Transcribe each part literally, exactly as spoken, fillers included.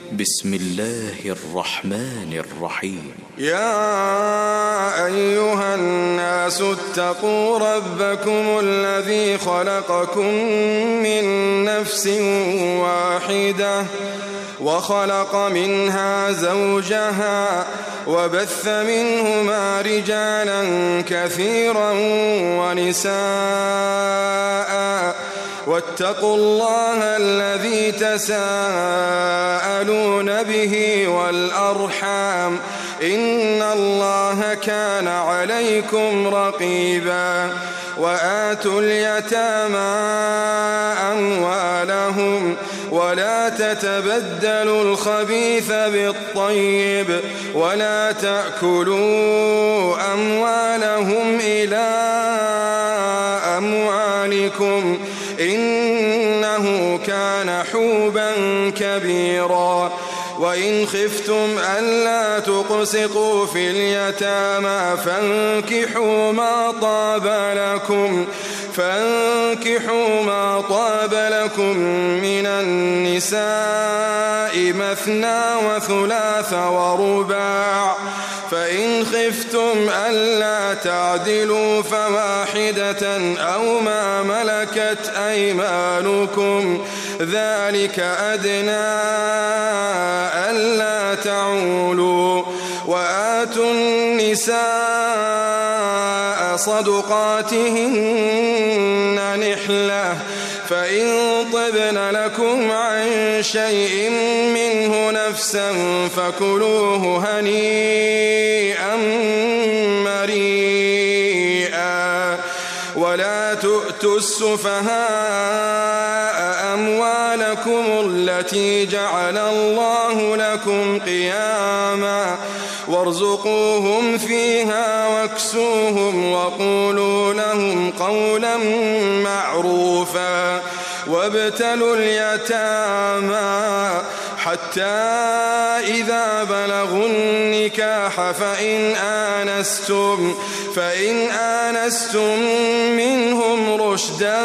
بسم الله الرحمن الرحيم. يا أيها الناس اتقوا ربكم الذي خلقكم من نفس واحدة وخلق منها زوجها وبث منهما رجالا كثيرا ونساء واتقوا الله الذي تساءلون به والأرحام إن الله كان عليكم رقيبا. وآتوا اليتامى أموالهم ولا تتبدلوا الخبيث بالطيب ولا تأكلوا أموالهم إلى أموالكم إنه كان حوبا كبيرا. وإن خفتم ألا تقسطوا في اليتامى فانكحوا ما طاب لكم فانكحوا ما طاب لكم من النساء مثنى وثلاث ورباع فإن خفتم ألا تعدلوا فواحدة أو ما ملكت أيمانكم ذلك أدنى ألا تعولوا. وآتوا النساء صدقاتهن نحلة فإن طبن لكم عن شيء منه نفسا فكلوه هنيئا مريئا. ولا تؤتوا السفهاء أموالكم التي جعل الله لكم قياما وارزقوهم فيها واكسوهم وقولوا لهم قولا معروفا. وابتلوا اليتامى حتى إذا بلغوا النكاح فإن آنستم فإن آنستم منهم رشدا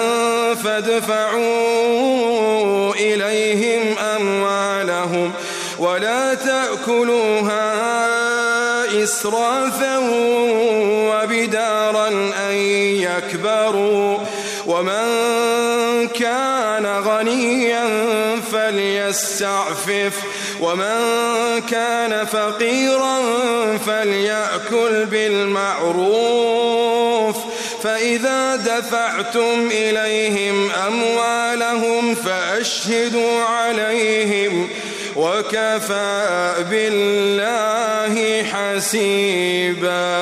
فادفعوا إليهم أموالهم ولا تأكلوها إسرافا وبدارا أن يكبروا. ومن كان غنيا فليستعفف ومن كان فقيرا فليأكل بالمعروف. فإذا دفعتم إليهم أموالهم فأشهدوا عليهم وكفى بالله حسيبا.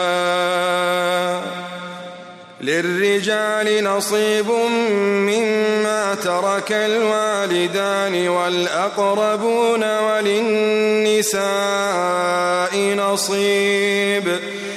للرجال نصيب مما ترك الوالدان والأقربون وللنساء نصيب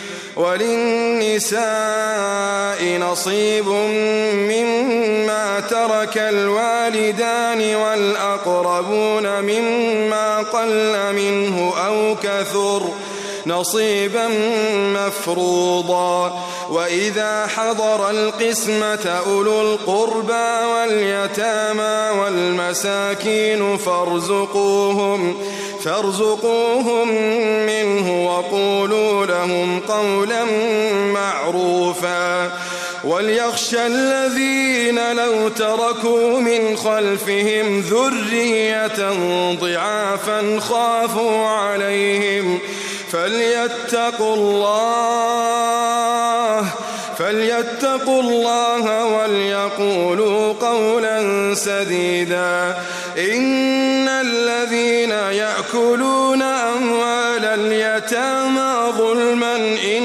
وللنساء نصيب مما ترك الوالدان والأقربون مما قل منه أو كثر نصيبا مفروضا. وإذا حضر القسمة أولو القربى واليتامى والمساكين فارزقوهم فارزقوهم منه وقولوا لهم قولا معروفا. وليخشى الذين لو تركوا من خلفهم ذرية ضعافا خافوا عليهم فليتقوا الله فليتقوا الله وليقولوا قولا سديدا. إن الذين يأكلون أموال اليتامى ظلما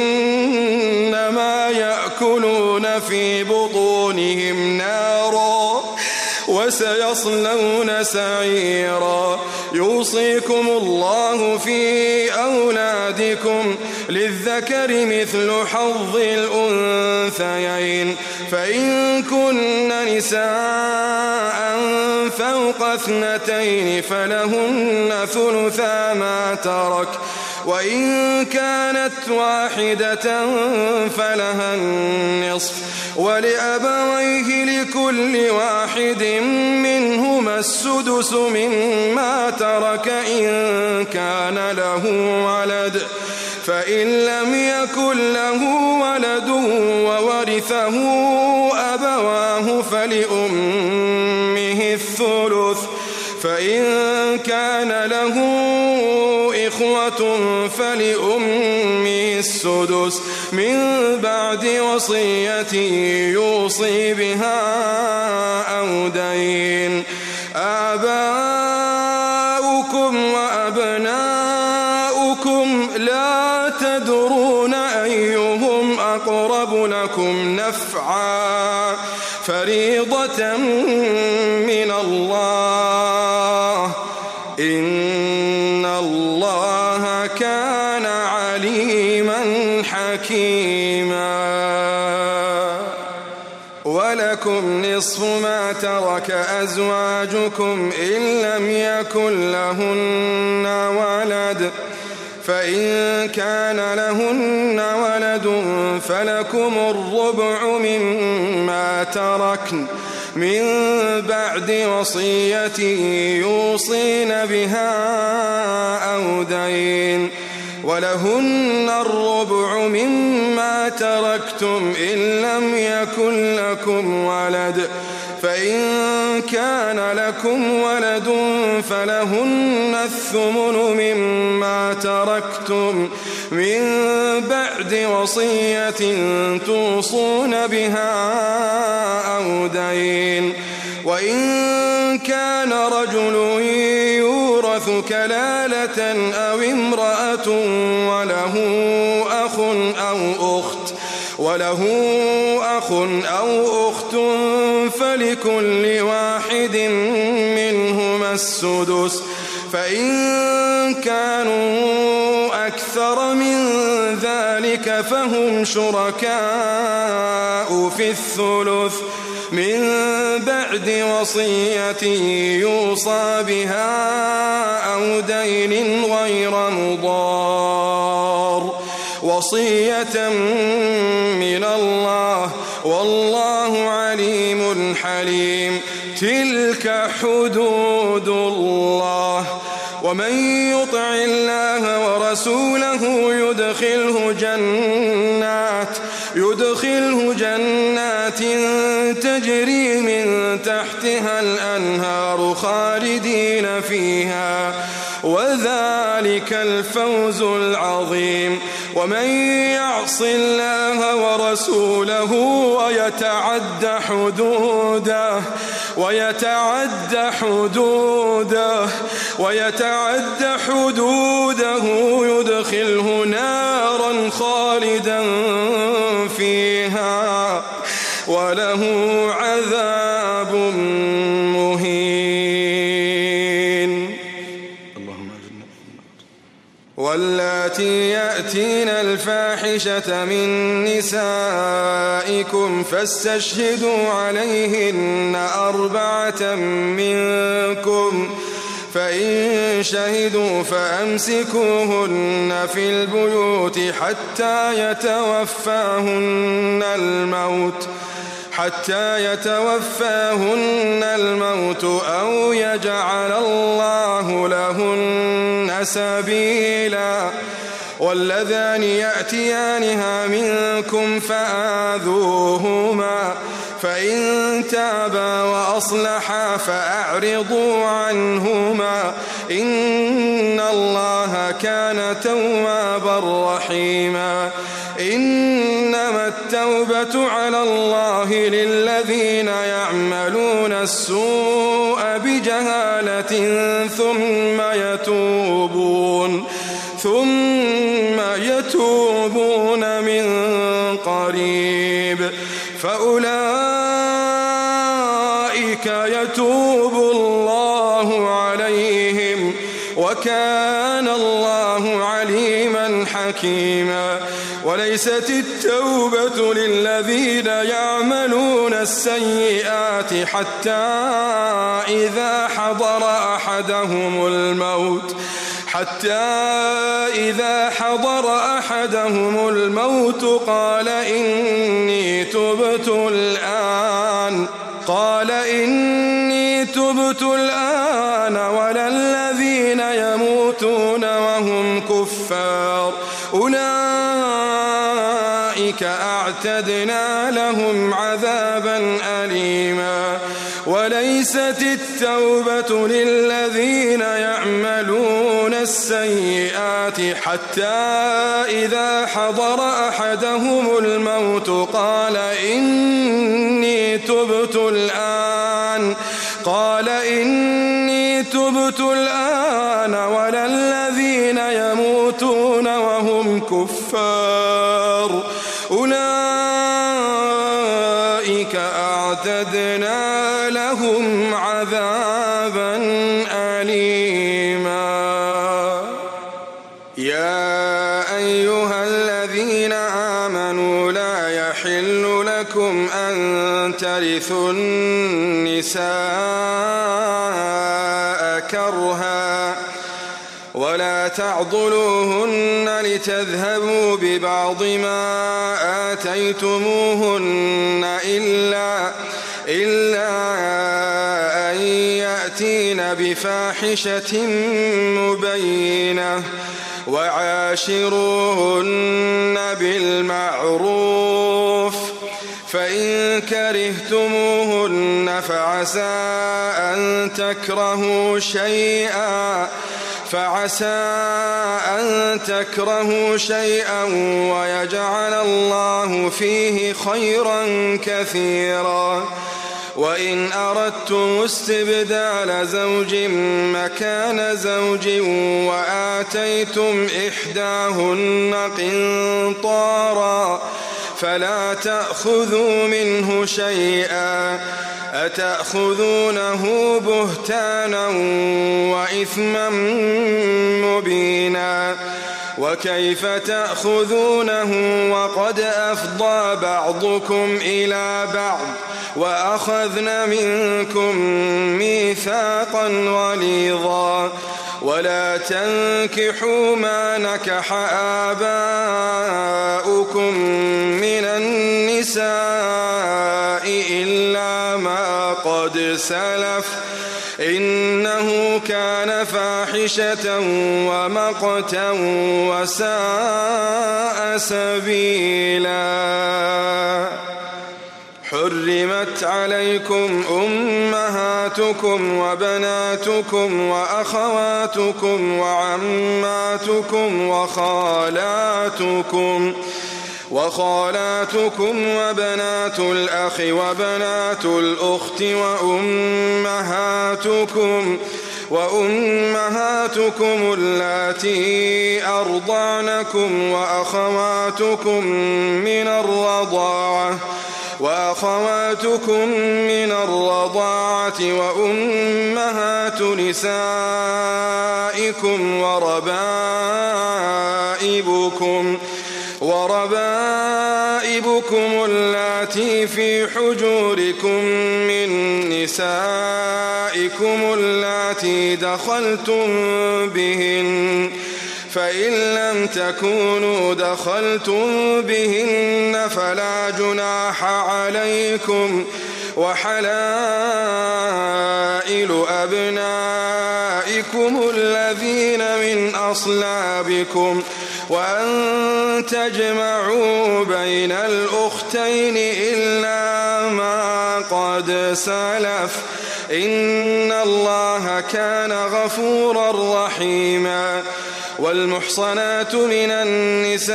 إنما يأكلون في بطونهم نارا وسيصلون سعيرا. يوصيكم الله في أولادكم للذكر مثل حظ الأنثيين فإن كن نساء فوق اثنتين فلهن ثلثا ما ترك وإن كانت واحدة فلها النصف ولأبويه لكل واحد منهما السدس مما ترك إن كان له ولد فإن لم يكن له ولد وورثه أبواه فلأمه الثلث فإن كان له إخوة فلأمه السدس من بعد وصية يوصي بها أو دين. آباؤكم وأبناؤكم لا تدرون أيهم أقرب لكم نفعا فريضة من الله إن الله كان عليما حكيما. ولكم نصف ما ترك أزواجكم إن لم يكن لهن ولد فإن كان لهن ولد فلكم الربع مما تركن من بعد وصية يوصين بها أو دين. ولهن الربع مما تركتم إن لم يكن لكم ولد فإن كان لكم ولد فلهن الثمن مما تركتم من بعد وصية توصون بها أو دين. وإن كان رجل يورث كلالة أو امرأة وله أخ أو أخت وله أخ أو أخت فلكل واحد منهما السدس فإن كانوا أكثر من ذلك فهم شركاء في الثلث من بعد وصية يوصى بها أو دين غير مضار وصية من الله والله عليم حليم. تلك حدود الله ومن يطع الله ورسوله يدخله جنات يدخله جنات تجري من تحتها الأنهار خالدين فيها وذلك الفوز العظيم. ومن يعص الله ورسوله ويتعد حدوده ويتعد حدوده ويتعد حدوده يدخله نارا خالدا فيها وله عذاب مهين. اللهم أجرنا. واللاتي يأتين الفاحشة من نسائكم فاستشهدوا عليهن أربعة منكم فإن شهدوا فأمسكوهن في البيوت حتى يتوفاهن الموت حتى يتوفاهن الموت أو يجعل الله لهن سبيلا. واللذان يأتيانها منكم فآذوهما فإن تابا وأصلحا فأعرضوا عنهما إن الله كان توابا رحيما. إنما التوبة على الله للذين يعملون السوء بجهالة ثم يتوبون ثم يتوبون من قريب فأولئك يتوب الله عليهم وكان الله عليما حكيما. وليست التوبة للذين يعملون السيئات حتى إذا حضر أحدهم الموت حتى إذا حضر أحدهم الموت قال إني تبت الآن قال إني تبت الآن ولا الذين يموتون وهم كفار أولئك أعتدنا لهم عذابا أليما وليست التوبة للذين يعملون السيئات حتى إذا حضر أحدهم الموت قال إني تبت الآن قال إني تبت الآن ولا الذين يموتون وهم كفار أولئك أعتدنا لهم عذابا أليما يا أيها الذين آمنوا لا يحل لكم أن ترثوا النساء كرها ولا تعضلوهن لتذهبوا ببعض ما آتيتموهن إلا, إلا أن يأتين بفاحشة مبينة وعاشروهن بالمعروف فإن كرهتموهن فعسى أن تكرهوا شيئا فعسى أن تكرهوا شيئا ويجعل الله فيه خيرا كثيرا وإن أردتم استبدال زوج مكان زوج وآتيتم إحداهن قنطارا فلا تأخذوا منه شيئا أتأخذونه بهتانا وإثما مبينا وكيف تأخذونه وقد أفضى بعضكم إلى بعض وأخذن منكم ميثاقا غليظا ولا تنكحوا ما نكح آباؤكم من النساء إلا ما قد سلف إنه كان فاحشة ومقتا وساء سبيلا حرمت عليكم أمهاتكم وبناتكم وأخواتكم وعماتكم وخالاتكم وخالاتكم وبنات الأخ وبنات الأخت وأمهاتكم وأمهاتكم اللاتي أرضعنكم وأخواتكم من الرضاعة وأخواتكم من الرضاعة وأمهات نسائكم وربائبكم وربائبكم اللاتي في حجوركم من نسائكم اللاتي دخلتم بهن فإن لم تكونوا دخلتم بهن فلا جناح عليكم وحلائل أبنائكم الذين من أصلابكم وأن تجمعوا بين الأختين إلا ما قد سلف إن الله كان غفورا رحيما والمحصنات من النساء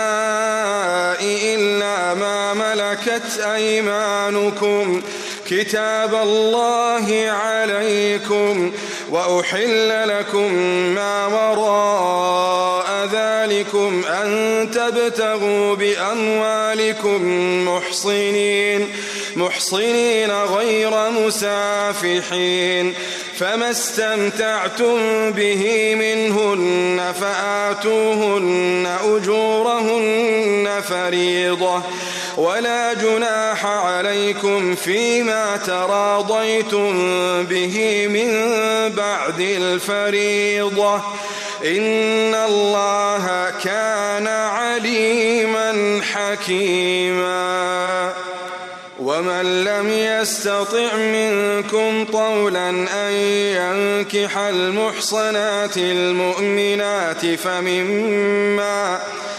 إلا ما ملكت أيمانكم كتاب الله عليكم وأحل لكم ما وراء ذلكم أن تبتغوا بأموالكم محصنين محصنين غير مسافحين فما استمتعتم به منهن فآتوهن أجورهن فريضة ولا جناح عليكم فيما تراضيتم به من بعد الفريضة إن الله كان عليما حكيما. ومن لم يستطع منكم طولا أن ينكح المحصنات المؤمنات فمما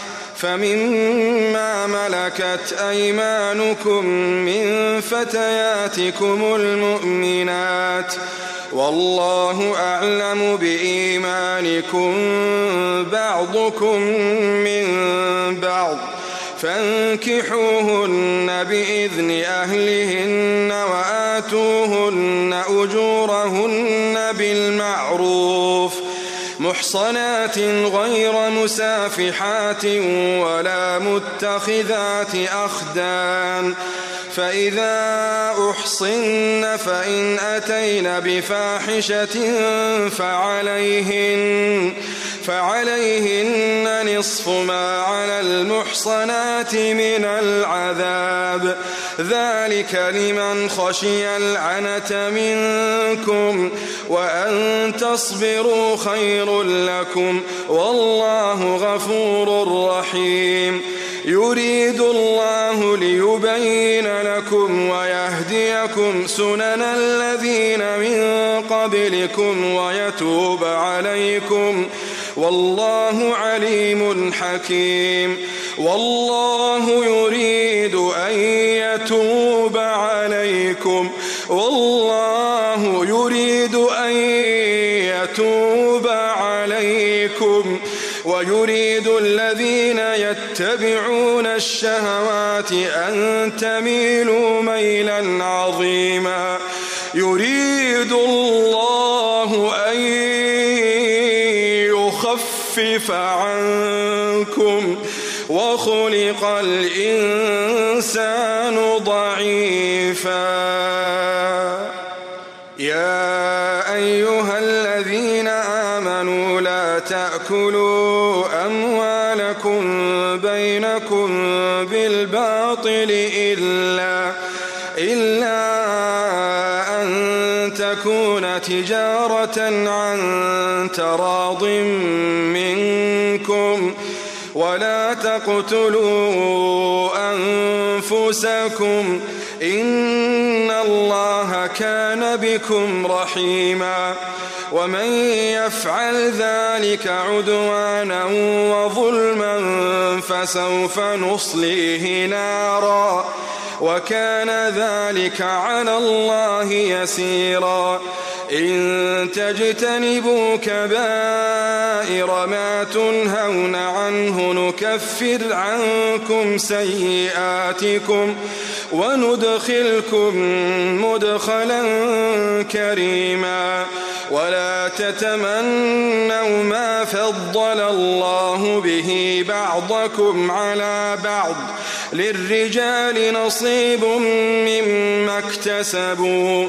فمما ملكت أيمانكم من فتياتكم المؤمنات والله أعلم بإيمانكم بعضكم من بعض فانكحوهن بإذن أهلهن وآتوهن أجورهن بالمعروف محصنات غير مسافحات ولا متخذات أخدان فإذا أحصن فإن أتين بفاحشة فعليهن فعليهن نصف ما على المحصنات من العذاب ذلك لمن خشي العنة منكم وأن تصبروا خير لكم والله غفور رحيم. يريد الله ليبين لكم ويهديكم سنن الذين من قبلكم ويتوب عليكم والله عليم حكيم. والله يريد أن يتوب عليكم والله يريد أن يتوب عليكم ويريد الذين يتبعون الشهوات أن تميلوا ميلا عظيما. يريد الله أن يخفف عنكم وخلق الإنسان ضعيفا. يا أيها الذين آمنوا لا تأكلوا أموالكم بينكم بالباطل إلا إلا أن تكون تجارة عن تراض منكم ولا تقتلوا أنفسكم إن الله كان بكم رحيما. ومن يفعل ذلك عدوانا وظلما فسوف نصليه نارا وكان ذلك على الله يسيرا. إن تجتنبوا كبائر ما تنهون عنه نكفر عنكم سيئاتكم وندخلكم مدخلا كريما. ولا تتمنوا ما فضل الله به بعضكم على بعض للرجال نصيب مما اكتسبوا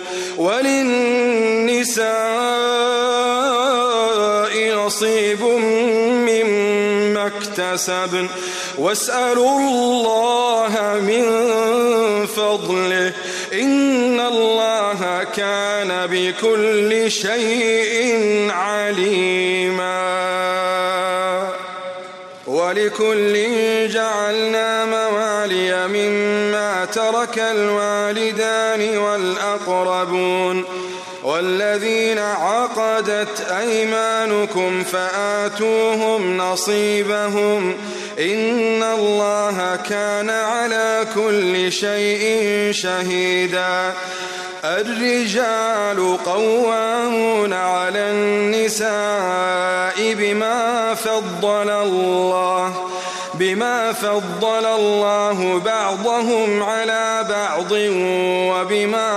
وللنساء نصيب مما اكتسبن واسألوا الله من فضله إن الله كان بكل شيء عليما. ولكل جعلنا موالي مما ترك الوالدان والأقربون والذين عقدت أيمانكم فآتوهم نصيبهم إن الله كان على كل شيء شهيدا. الرجال قوامون على النساء بما فضل الله بما فضل الله بعضهم على بعض وبما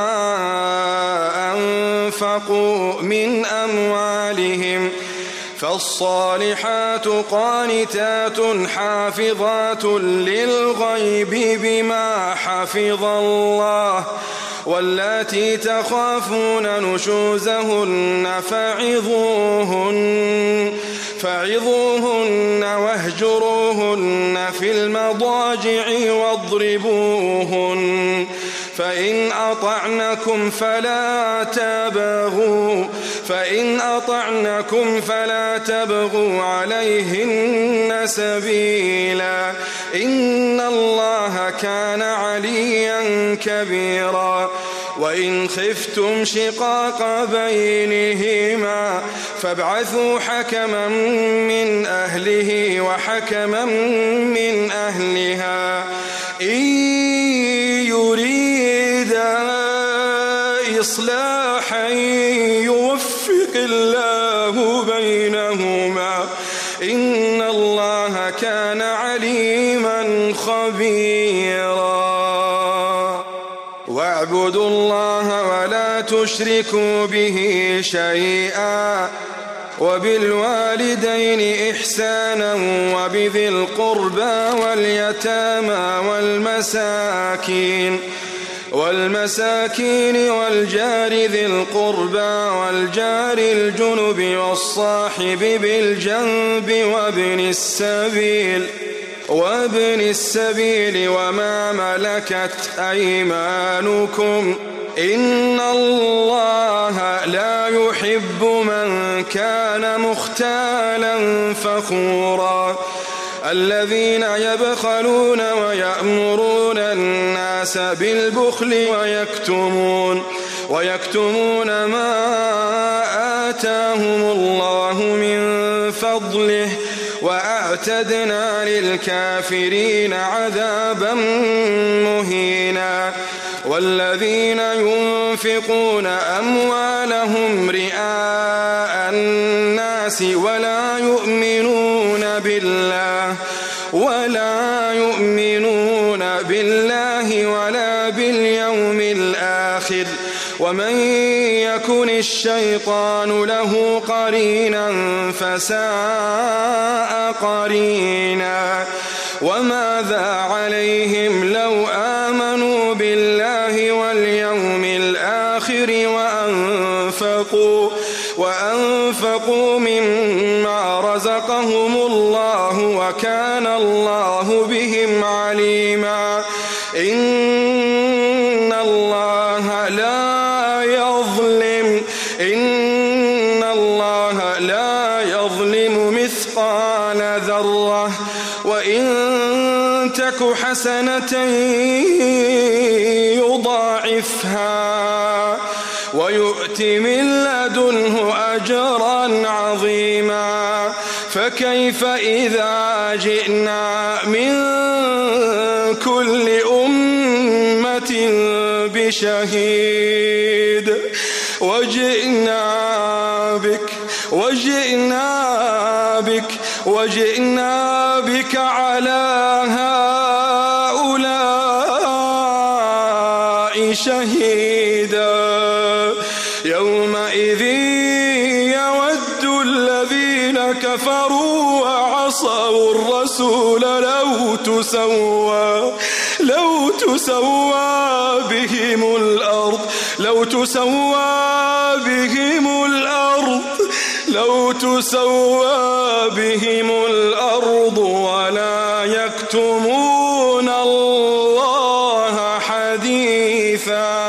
أنفقوا من أموالهم فالصالحات قانتات حافظات للغيب بما حفظ الله واللاتي تخافون نشوزهن فعظوهن فعظوهن واهجروهن في المضاجع واضربوهن فإن أطعنكم فلا تبغوا فإن أطعنكم فلا تبغوا عليهن سبيلا إن الله كان عليا كبيرا وإن خفتم شقاق بينهما فابعثوا حكما من أهله وحكما من أهلها إن يريدا إصلاحا يوفق الله بينهما إن الله كان عليما خبيرا واعبدوا الله ولا تشركوا به شيئا وبالوالدين إحسانا وبذي القربى واليتامى والمساكين والمساكين والجار ذي القربى والجار الجنب والصاحب بالجنب وابن السبيل وابن السبيل وما ملكت أيمانكم إن الله لا يحب من كان مختالا فخورا الذين يبخلون ويأمرون الناس بالبخل ويكتمون ويكتمون ما آتاهم الله من فضله وأعتدنا للكافرين عذابا مهينا والذين ينفقون أموالهم رئاء الناس ولا يؤمنون بالله ولا يؤمنون بالله ولا باليوم الآخر ومن يكن الشيطان له قرينا فساء قرينا وماذا عليهم لو آمنوا بالله واليوم الآخر وأنفقوا وأنفقوا مما رزقهم الله وكان الله بهم عليما إن الله لا يظلم إن الله لا يظلم مثقال ذرة وإن تك حسنة يضاعفها ويؤت من لدنه أجرا عظيما فكيف إذا جئنا من كل أمة بشهيد وجئنا بك وجئنا بك وجئنا بك على هؤلاء شهيدا يومئذ يود الذين كفروا وعصوا الرسول لو تسوى لو تسوى بهم الأرض لو تسوى بهم الأرض لو تسوى بهم الأرض ولا يكتمون الله حديثا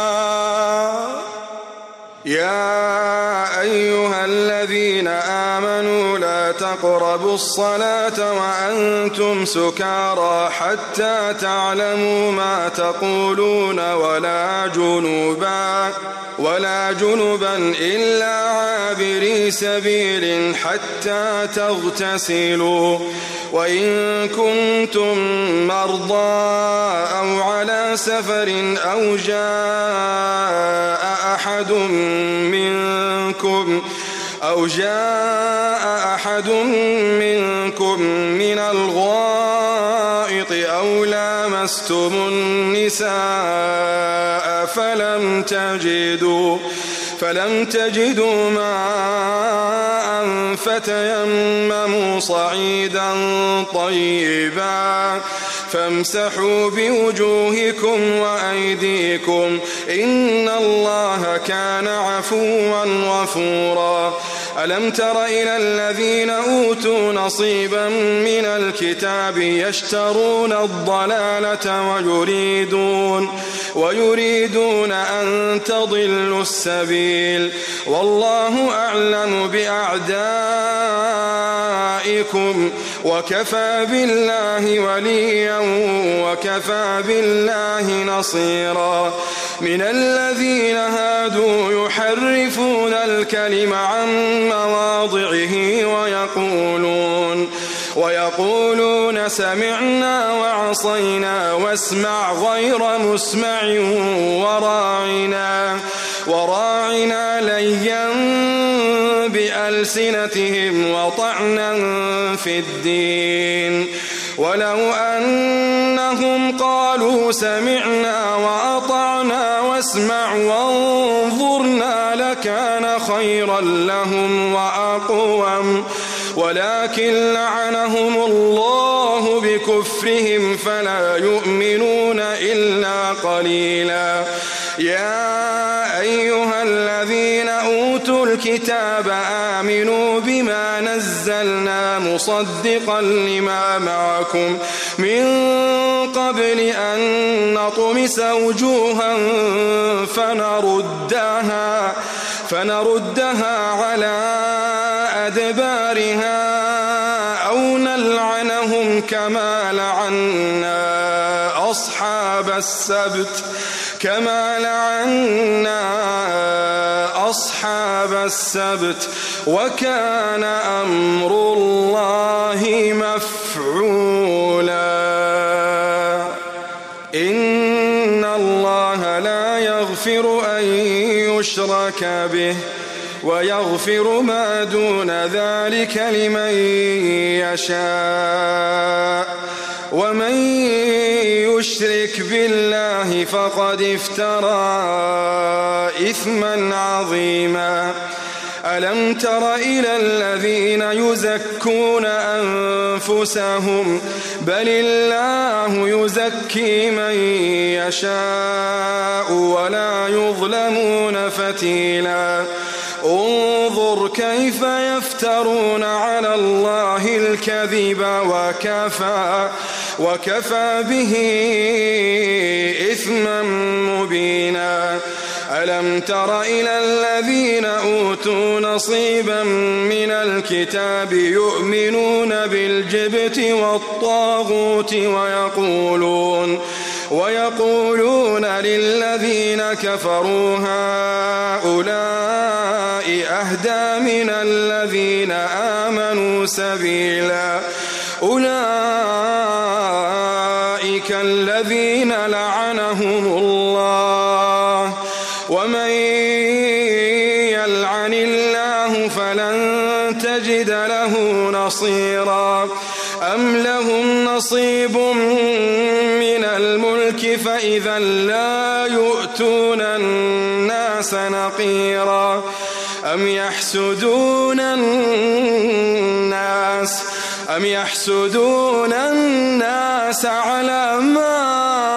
يا أيها الذين آمنوا لا تقربوا الصلاة وأنتم سكارى حتى تعلموا ما تقولون ولا جنبا ولا جنبا إلا عابري سبيل حتى تغتسلوا وإن كنتم مرضى أو على سفر أو جاء أحد منكم أو جاء أحد منكم من الغائط أو لامستم النساء فلم تجدوا فلم تجدوا ماء فتيمموا صعيدا طيبا فامسحوا بوجوهكم وأيديكم إن الله كان عفوا غفورا ألم تر إلى الذين أوتوا أوتوا نصيبا من الكتاب يشترون الضلالة ويريدون, ويريدون أن تضلوا السبيل والله أعلم بأعدائكم وكفى بالله وليا وكفى بالله نصيرا. من الذين هادوا يحرفون الكلم عن مواضعه ويقولون, ويقولون سمعنا وعصينا واسمع غير مسمع وراعنا, وراعنا ليا بألسنتهم وطعنا في الدين. ولو أنهم قالوا سمعنا وأطعنا واسمع وانظرنا لكان خيرا لهم وأقوم, ولكن لعنهم الله بكفرهم فلا يؤمنون إلا قليلا. يا أيها الذين أوتوا الكتاب آمنوا بما نزلنا مصدقا لما معكم من قبل أن نطمس وجوها فنردها, فنردها على أدبارها أو نلعنهم كما لعنا أصحاب السبت كما لعنا أصحاب السبت وكان أمر الله مفعولا. إن الله لا يغفر أن يشرك به ويغفر ما دون ذلك لمن يشاء, ومن يشرك بالله فقد افترى إثما عظيما. ألم تر إلى الذين يزكون أنفسهم بل الله يزكي من يشاء ولا يظلمون فتيلا. انظر كيف يفترون على الله الكذب وكفى, وكفى به إثما مبينا. ألم تر إلى الذين أوتوا نصيبا من الكتاب يؤمنون بالجبت والطاغوت ويقولون, ويقولون للذين كفروا هؤلاء أهدى من الذين آمنوا سبيلا. أولئك الذين لعنهم الله, ومن يلعن الله فلن تجد له نصيرا. أم لهم نصيب من الملك فإذا لا يؤتون الناس نقيرا. أم يحسدون الناس أم يحسدون الناس على ما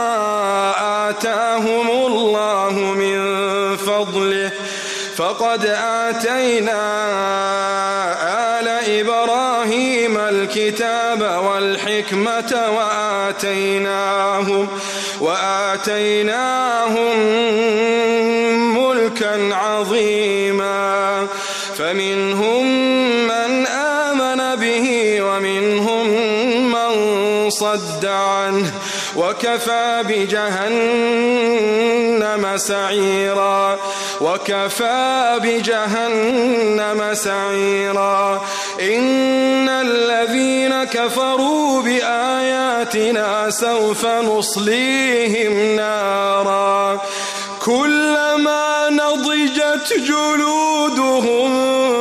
آتاهم الله من فضله فقد آتينا آل إبراهيم الكتاب والحكمة وآتيناهم, وآتيناهم ملكا عظيما. فمنهم من آمن به ومنهم من صد عنه وكفى بجهنم سعيرا. وكفى بجهنم سعيرا. إن الذين كفروا بآياتنا سوف نصليهم نارا كلما نضجت جلودهم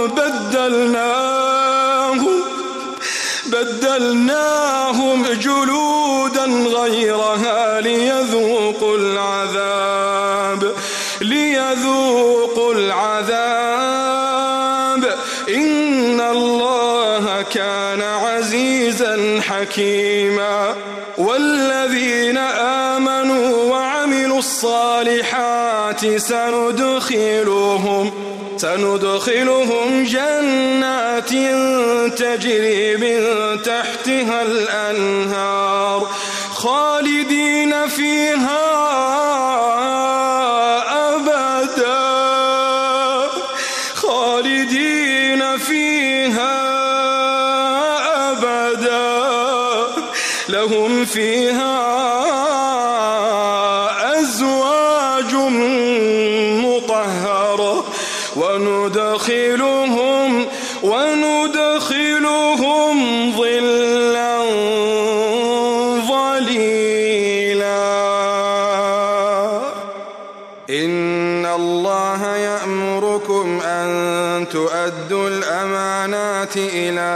بدلناهم بدلناهم جلودا غيرها ليذوقوا العذاب ليذوقوا العذاب إن الله كان عزيزا حكيما. والذين آمنوا وعملوا الصالحات سندخلهم سندخلهم جنات تجري من تحتها الأنهار خالدين فيها أبدا خالدين فيها أبدا لهم فيها أزواج مطهرة وندخلهم وندخلهم ظلا ظليلا. إن الله يأمركم أن تؤدوا الأمانات إلى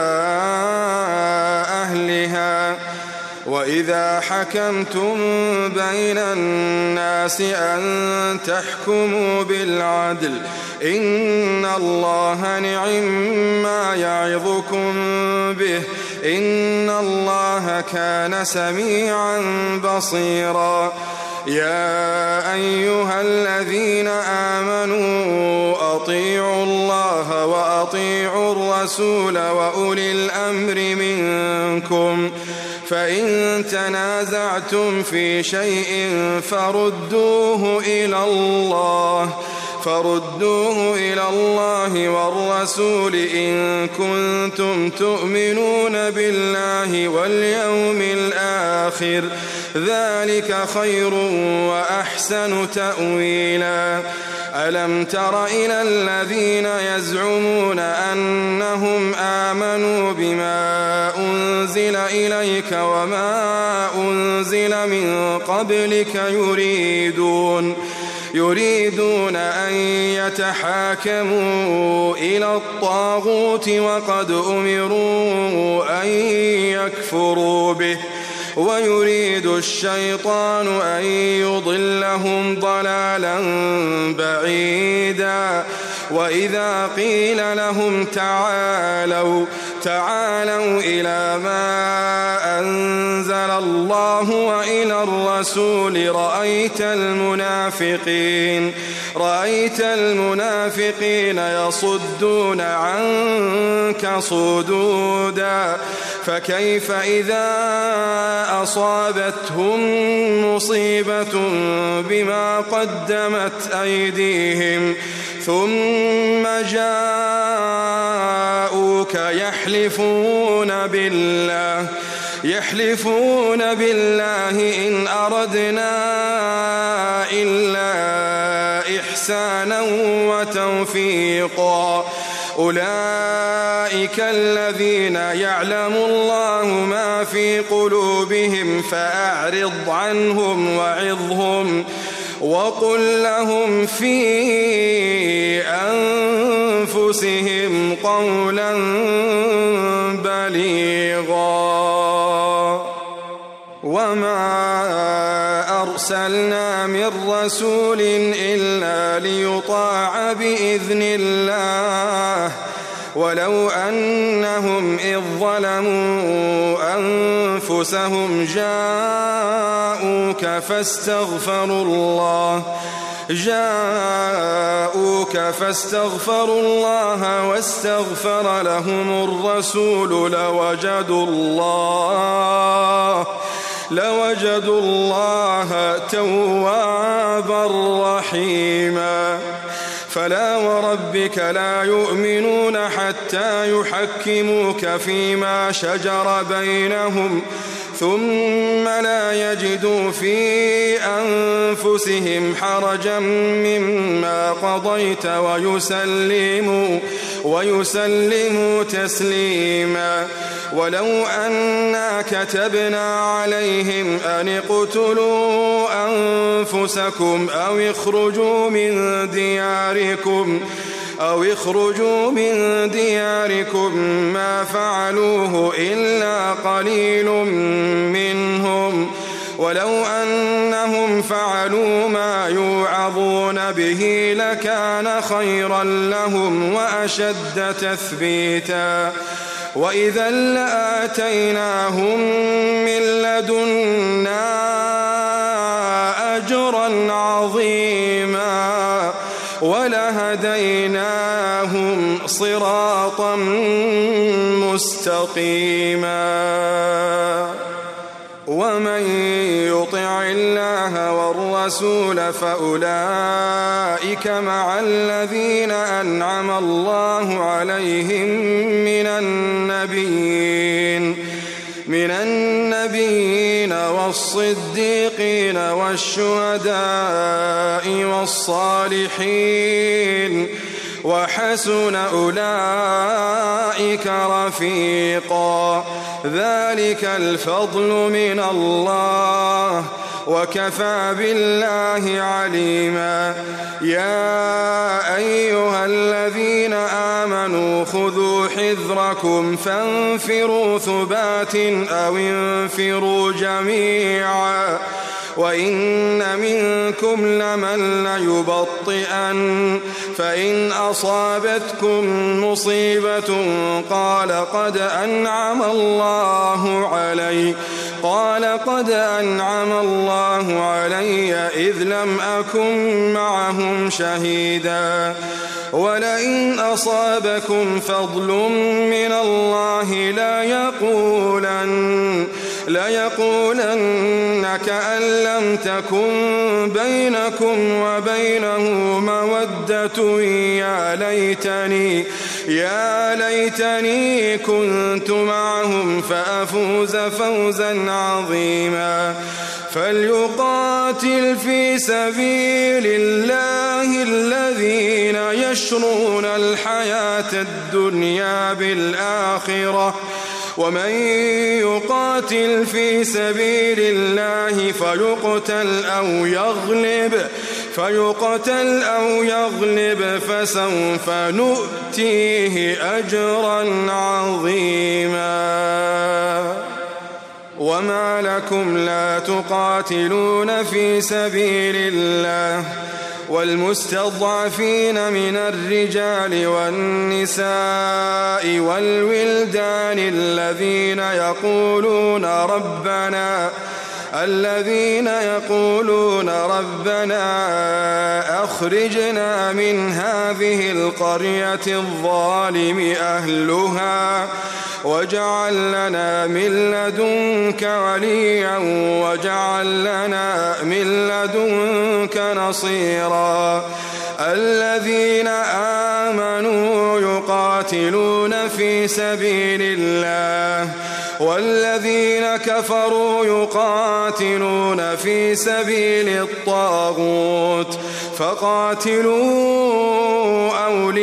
أهلها وإذا حكمتم بين الناس أن تحكموا بالعدل إن الله نعم يعظكم به إن الله كان سميعا بصيرا. يا أيها الذين آمنوا أطيعوا الله وأطيعوا الرسول وأولي الأمر منكم فإن تنازعتم في شيء فردوه إلى الله فردوه إلى الله والرسول إن كنتم تؤمنون بالله واليوم الآخر ذلك خير وأحسن تأويلا. ألم تر إلى الذين يزعمون أنهم آمنوا بما أنزل إليك وما أنزل من قبلك يريدون يريدون أن يتحاكموا إلى الطاغوت وقد أمروا أن يكفروا به ويريد الشيطان أن يضلهم ضلالا بعيدا. وإذا قيل لهم تعالوا تعالوا إلى ما أنزل الله وإلى الرسول رأيت المنافقين رأيت المنافقين يصدون عنك صدودا. فكيف إذا أصابتهم مصيبة بما قدمت أيديهم ثم جاءوك يحلفون بالله يحلفون بالله إن أردنا إلا إحسانا وتوفيقا. أولئك الذين يعلم الله ما في قلوبهم فأعرض عنهم وعظهم وقل لهم في أنفسهم قولا بليغا. وما أرسلنا من رسول إلا ليطاع بإذن الله ولو أنهم إذ ظلموا أنفسهم جاءوك فاستغفروا الله جاءوك فاستغفروا الله واستغفر لهم الرسول لوجدوا الله لوجدوا الله توابا رحيما. فلا وربك لا يؤمنون حتى يحكموك فيما شجر بينهم ثم لا يجدوا في أنفسهم حرجا مما قضيت ويسلموا ويسلموا تسليما. ولو أنا كتبنا عليهم أن اقتلوا أنفسكم أو اخرجوا من دياركم أو اخرجوا من دياركم ما فعلوه إلا قليل منهم ولو أنهم فعلوا ما يوعظون به لكان خيرا لهم وأشد تثبيتا. وإذا لآتيناهم من لدنا أجرا عظيما ولهديناهم صراطا مستقيما. ومن يطع الله والرسول فأولئك مع الذين أنعم الله عليهم من النبيين من النبيين والصديقين والشهداء والصالحين وحسن أولئك رفيقا. ذلك الفضل من الله وكفى بالله عليما. يا أيها الذين آمنوا خذوا حذركم فانفروا ثبات أو انفروا جميعا وإن منكم لمن ليبطئن فإن أصابتكم مصيبة قال قد أنعم الله علي قال قد أنعم الله علي إذ لم أكن معهم شهيدا ولئن أصابكم فضل من الله لا يقولن ليقولن كأن لم تكن بينكم وبينه مودة يا ليتني يا ليتني كنت معهم فأفوز فوزا عظيما. فليقاتل في سبيل الله الذين يشرون الحياة الدنيا بالآخرة ومن يقاتل في سبيل الله فيقتل أو يغلب فيقتل أو يغلب فسوف نؤتيه أجرا عظيما. وما لكم لا تقاتلون في سبيل الله والمستضعفين من الرجال والنساء والولدان الذين يقولون ربنا الذين يقولون ربنا أخرجنا من هذه القرية الظالم أهلها واجعل لنا من لدنك وليا واجعل لنا من لدنك نصيرا. الذين آمنوا يقاتلون في سبيل الله والذين كفروا يقاتلون في سبيل الطاغوت فقاتلوا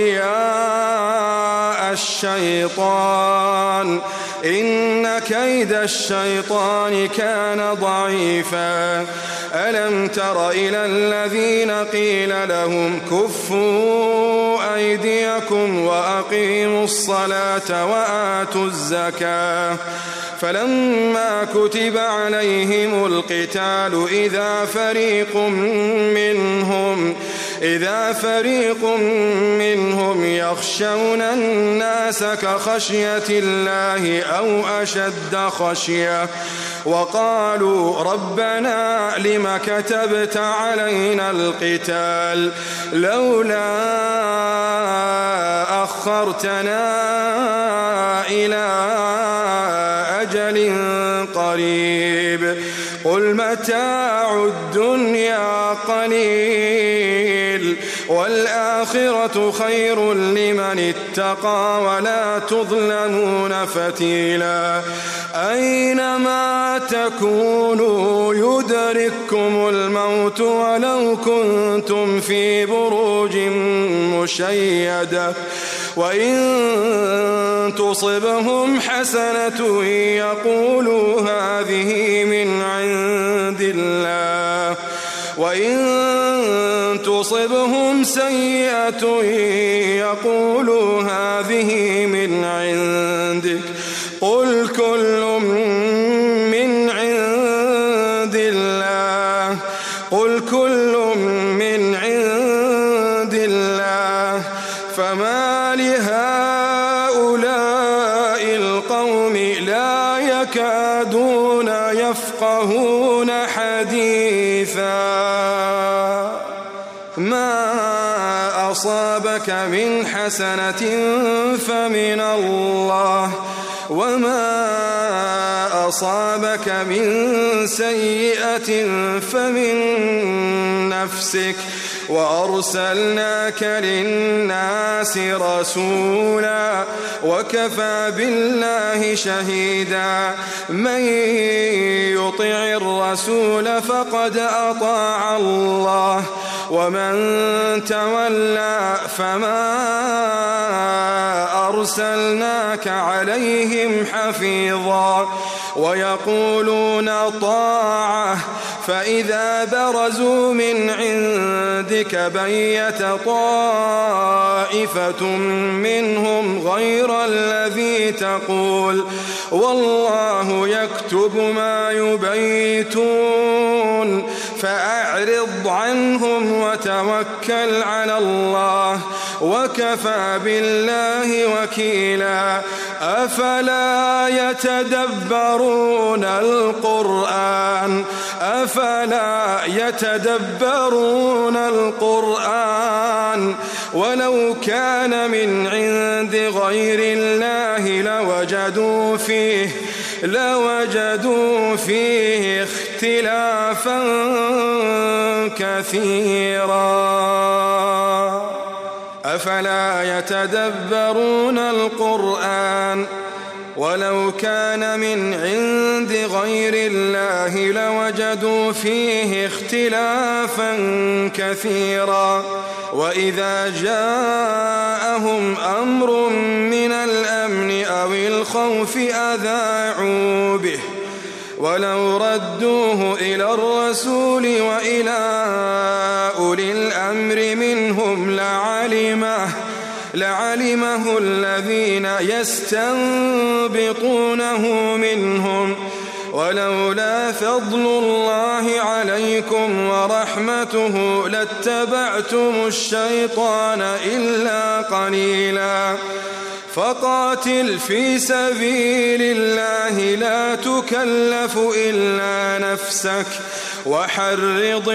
أولياء الشيطان إن كيد الشيطان كان ضعيفا. ألم تر إلى الذين قيل لهم كفوا أيديكم وأقيموا الصلاة وآتوا الزكاة فلما كتب عليهم القتال إذا فريق منهم إذا فريق منهم يخشون الناس كخشية الله أو أشد خشية وقالوا ربنا لم كتبت علينا القتال لولا أخرتنا إلى أجل قريب قل متاع الدنيا قليل والآخرة خير لمن اتقى ولا تظلمون فتيلا. أينما تكونوا يدرككم الموت ولو كنتم في بروج مشيدة وإن تصبهم حسنة يقولوا هذه من عند الله وإن تصبهم سيئة يقولوا هذه من عندك قل كل من عند الله قل كل من عند الله فما لهؤلاء القوم لا يكادون يفقهون حديثا. ما أصابك من حسنة فمن الله وما أصابك من سيئة فمن نفسك وأرسلناك للناس رسولا وكفى بالله شهيدا من يطع الرسول فقد أطاع الله ومن تولى فما أرسلناك عليهم حفيظا ويقولون طاعة فإذا برزوا من عندك بيت طائفة منهم غير الذي تقول والله يكتب ما يبيتون فأعرض عنهم وتوكل على الله وكفى بالله وكيلا أفلا يتدبرون القرآن أفلا يتدبرون القرآن ولو كان من عند غير الله لوجدوا فيه لوجدوا فيه اختلافا كثيرا أفلا يتدبرون القرآن ولو كان من عند غير الله لوجدوا فيه اختلافا كثيرا وإذا جاءهم أمر من الأمن أو الخوف أذاعوا به ولو ردوه إلى الرسول وإلى أولي الأمر منهم لعلمه لعلمه الذين يستنبطونه منهم ولولا فضل الله عليكم ورحمته لاتبعتم الشيطان إلا قليلا فقاتل في سبيل الله لا تكلف إلا نفسك وحرض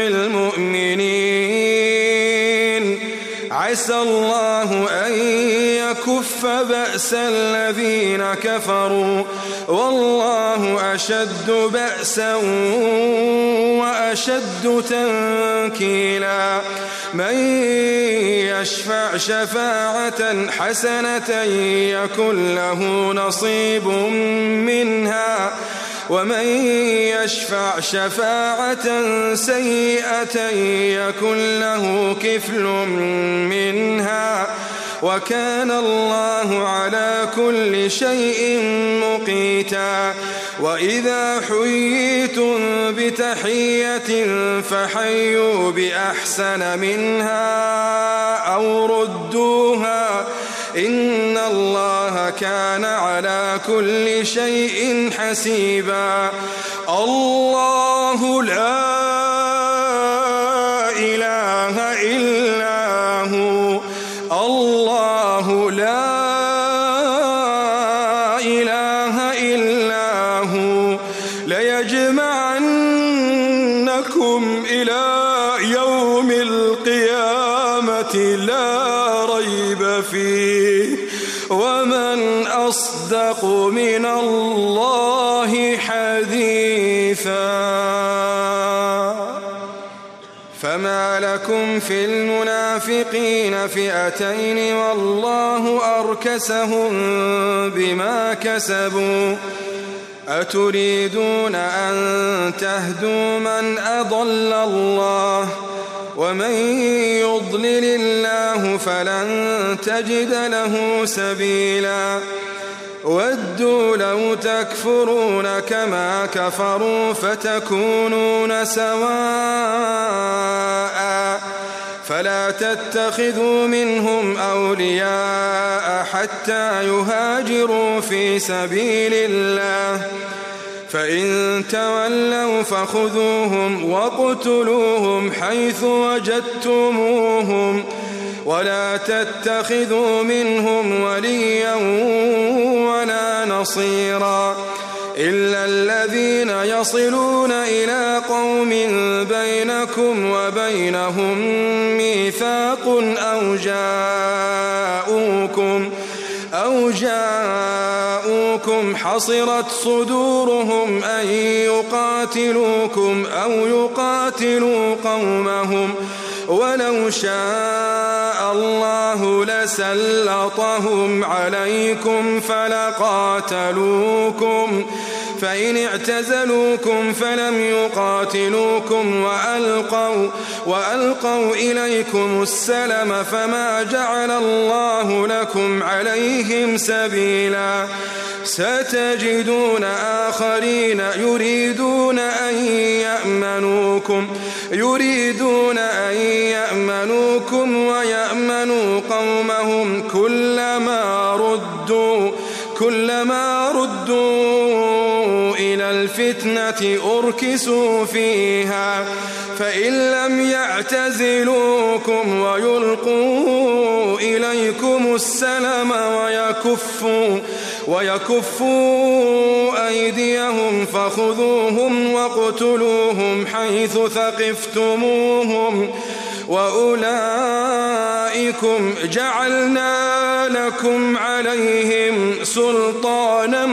المؤمنين عسى الله أن يكف بأس الذين كفروا والله أشد بأسا وأشد تنكيلا من يشفع شفاعة حسنة يكن له نصيب منها ومن يشفع شفاعة سيئة يكن له كفل منها وكان الله على كل شيء مقيتا وإذا حييتم بتحية فحيوا بأحسن منها أو ردوها إن الله كان على كل شيء حسيبا الله لا إله إلا هو الله لا إله إلا هو ليجمعنكم إلى يوم القيامة لا ريب فيه ومن أصدق من الله حديثا فما لكم في المنافقين فئتين والله أركسهم بما كسبوا أتريدون أن تهدوا من أضل الله ومن يضلل الله فلن تجد له سبيلا ودوا لو تكفرون كما كفروا فتكونون سواء فلا تتخذوا منهم أولياء حتى يهاجروا في سبيل الله فإن تولوا فخذوهم واقتلوهم حيث وجدتموهم ولا تتخذوا منهم وليا ولا نصيرا إلا الذين يصلون إلى قوم بينكم وبينهم ميثاق أو جاءوكم أو جاءوكم حصرت صدورهم أن يقاتلوكم أو يقاتلوا قومهم ولو شاء الله لسلطهم عليكم فلقاتلوكم فإن اعتزلوكم فلم يقاتلوكم وألقوا, وألقوا إليكم السلم فما جعل الله لكم عليهم سبيلا ستجدون آخرين يريدون أن يأمنوكم يريدون أن يأمنوكم ويأمنوا قومهم كلما ردوا كلما ردوا إلى الفتنة أركسوا فيها فإن لم يعتزلوكم ويلقوا إليكم السلم ويكفوا ويكفوا أيديهم فخذوهم واقتلوهم حيث ثقفتموهم وأولئكم جعلنا لكم عليهم سلطانا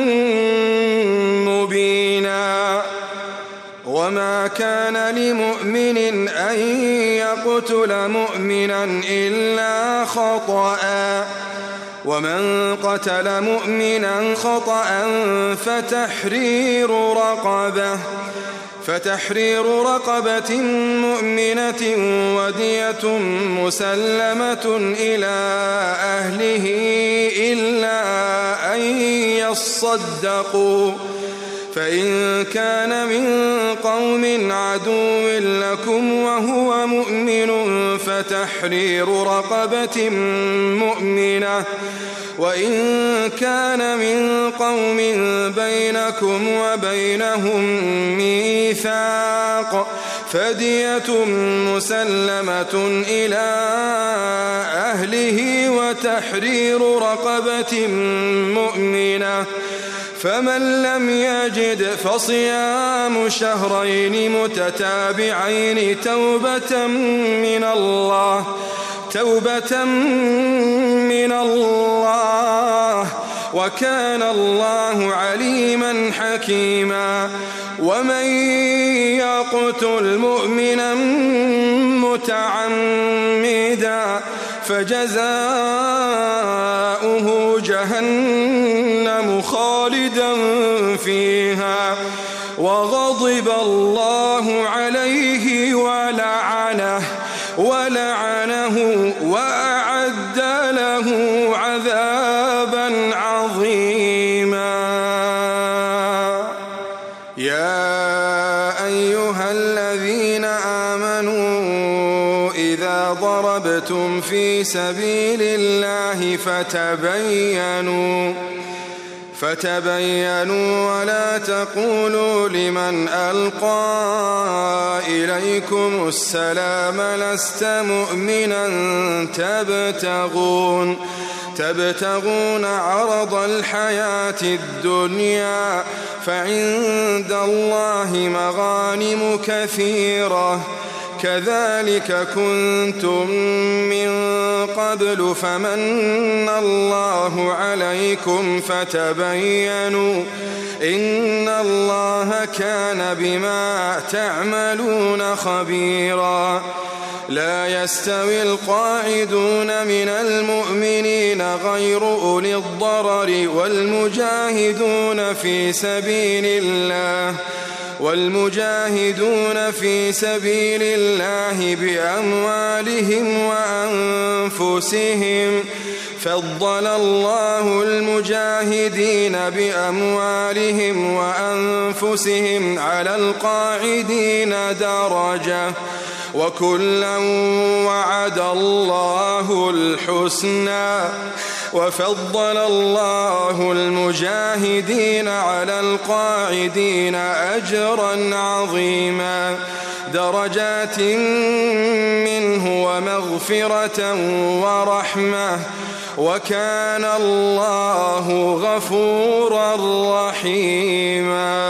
مبينا وما كان لمؤمن أن يقتل مؤمنا إلا خطأ ومن قتل مؤمنا خطأ فتحرير رقبة فتحرير رقبة مؤمنة ودية مسلمة إلى أهله إلا أن يصدقوا فإن كان من قوم عدو لكم وهو مؤمن فتحرير رقبة مؤمنة وإن كان من قوم بينكم وبينهم ميثاق فدية مسلمة إلى أهله وتحرير رقبة مؤمنة فمن لم يجد فصيام شهرين متتابعين توبة من الله توبة من الله وكان الله عليما حكيما ومن يقتل مؤمنا متعمدا فجزاؤه جهنم خالدا فيها وغضب الله عليه ولعنه ولعنه وأعد له عذابا عظيما يا أيها الذين آمنوا إذا ضربتم في سبيل الله فتبينوا فتبينوا ولا تقولوا لمن ألقى إليكم السلام لست مؤمنا تبتغون تبتغون عرض الحياة الدنيا فعند الله مغانم كثيرة كذلك كنتم من قبل فمن الله عليكم فتبينوا إن الله كان بما تعملون خبيرا لا يستوي القاعدون من المؤمنين غير أولي الضرر والمجاهدون في سبيل الله والمجاهدون في سبيل الله بأموالهم وأنفسهم فضل الله المجاهدين بأموالهم وأنفسهم على القاعدين درجة وكلا وعد الله الحسنى وفضل الله المجاهدين على القاعدين أجرا عظيما درجات منه ومغفرة ورحمة وكان الله غفورا رحيما.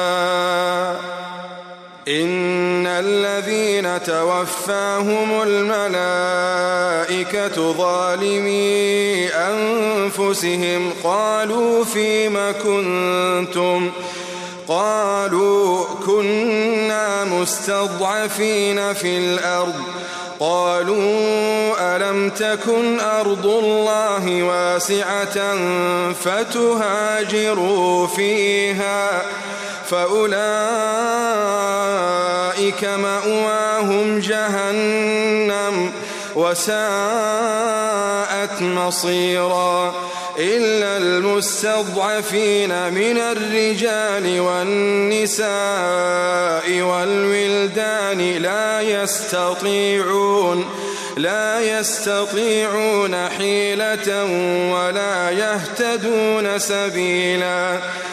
إن الذين توفاهم الملائكة ظالمي أنفسهم قالوا فيم كنتم قالوا كنا مستضعفين في الأرض قالوا ألم تكن أرض الله واسعة فتهاجروا فيها فأولئك مأواهم جهنم وساءت مصيرا. إلا المستضعفين من الرجال والنساء والولدان لا يستطيعون لا يستطيعون حيلة ولا يهتدون سبيلا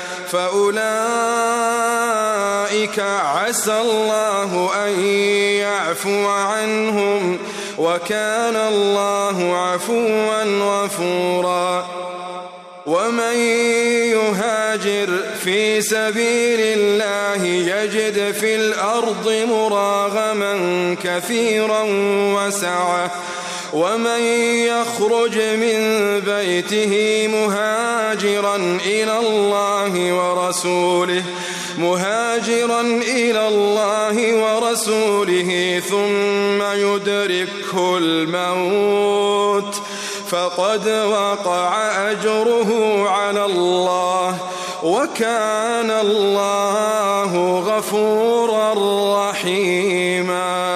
فأولئك عسى الله أن يعفو عنهم وكان الله عفوا غفورا. ومن يهاجر في سبيل الله يجد في الأرض مراغما كثيرا وسعة ومن يخرج من بيته مهاجرا إلى الله ورسوله مهاجرا إلى الله ورسوله ثم يدركه الموت فقد وقع أجره على الله وكان الله غفورا رحيما.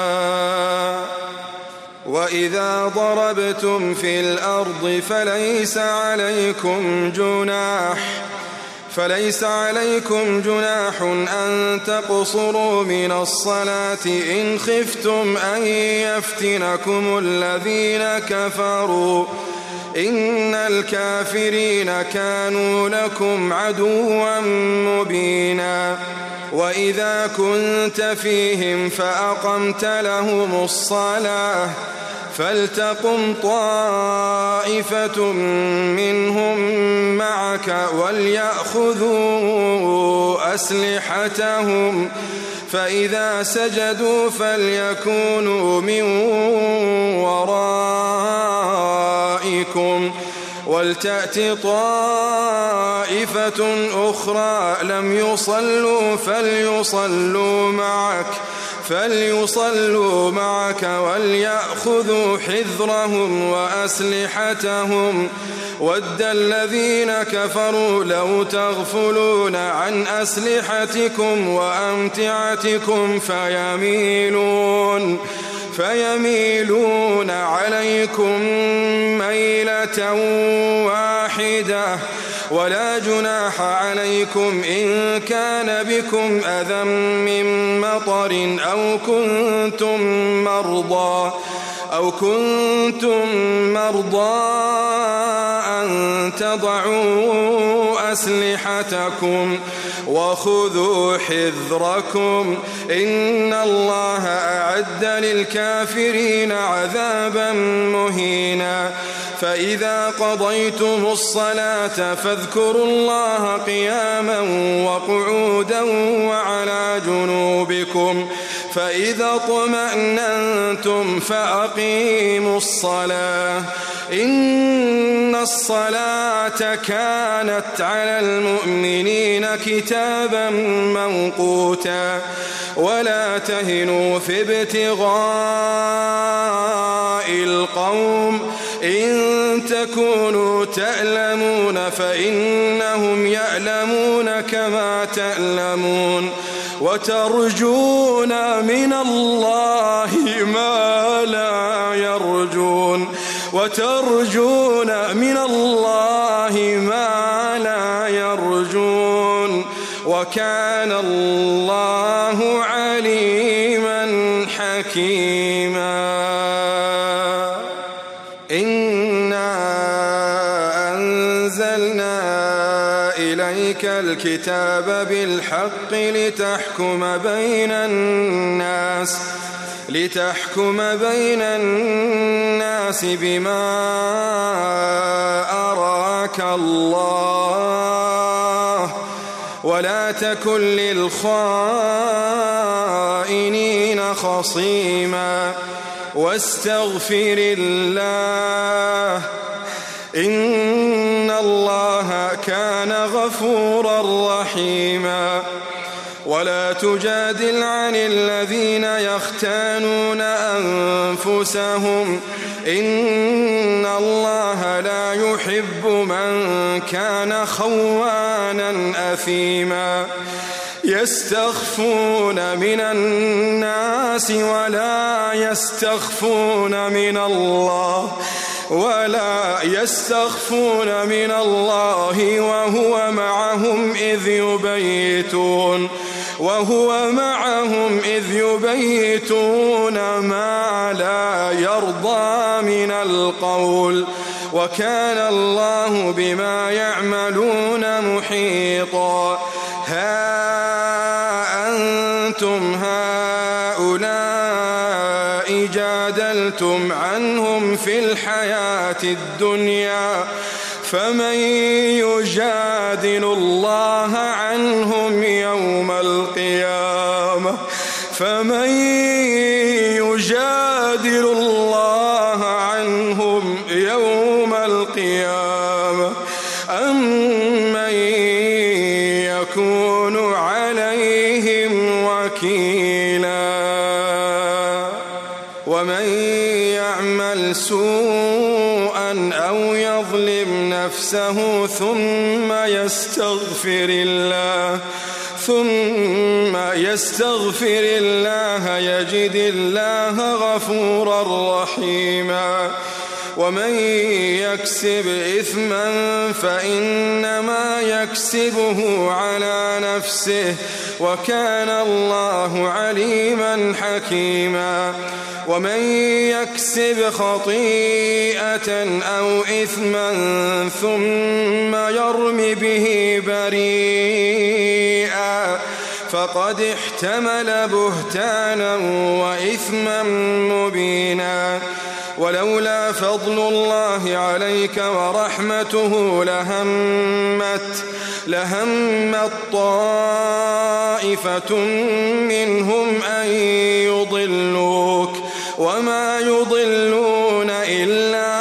وإذا ضربتم في الأرض فليس عليكم جناح فليس عليكم جناح أن تقصروا من الصلاة إن خفتم أن يفتنكم الذين كفروا إن الكافرين كانوا لكم عدوا مبينا. وإذا كنت فيهم فأقمت لهم الصلاة فلتقم طائفة منهم معك وليأخذوا أسلحتهم فإذا سجدوا فليكونوا من ورائكم ولتأت طائفة أخرى لم يصلوا فليصلوا معك فليصلوا معك وليأخذوا حذرهم وأسلحتهم ود الذين كفروا لو تغفلون عن أسلحتكم وأمتعتكم فيميلون فيميلون عليكم ميلة واحدة ولا جناح عليكم إن كان بكم أذى من مطر أو كنتم مرضى أو كنتم مرضى أن تضعوا أسلحتكم وخذوا حذركم إن الله أعد للكافرين عذابا مهينا. فإذا قضيتم الصلاة فاذكروا الله قياما وقعودا وعلى جنوبكم فإذا اطمأننتم فأقيموا الصلاة إن الصلاة كانت على المؤمنين كتابا موقوتا. ولا تهنوا في ابتغاء القوم إن تكونوا تألمون فإنهم يألمون كما تألمون وترجون من الله ما لا يرجون وترجون من الله ما لا يرجون وكان الله عليما حكيما. إنا أنزلنا إليك الكتاب بالحق لتحكم بين الناس لتحكم بين الناس بما أراك الله ولا تكن للخائنين خصيما واستغفر الله إن الله كان غفورا رحيما ولا تجادل عن الذين يختانون أنفسهم إن الله لا يحب من كان خوانا أثيما يستخفون من الناس ولا يستخفون من الله ولا يستخفون من الله وهو معهم إذ يبيتون وهو معهم إذ يبيتون ما لا يرضى من القول وكان الله بما يعملون محيطا ها أنتم هؤلاء جادلتم عنهم في الحياة الدنيا فمن يجادل الله عنهم يوم القيامة فمن يجادل الله عنهم يوم القيامة أم من يكون عليهم وكيلا ومن يعمل سوءا أو يظلم نفسه ثم يستغفر الله ثم يستغفر الله يجد الله غفورا رحيما ومن يكسب إثما فإنما يكسبه على نفسه وكان الله عليما حكيما ومن يكسب خطيئة أو إثما ثم يرم به بريئا فقد احتمل بهتانا وإثما مبينا ولولا فضل الله عليك ورحمته لهمت لهمت طائفة منهم أن يضلوك وما يضلون إلا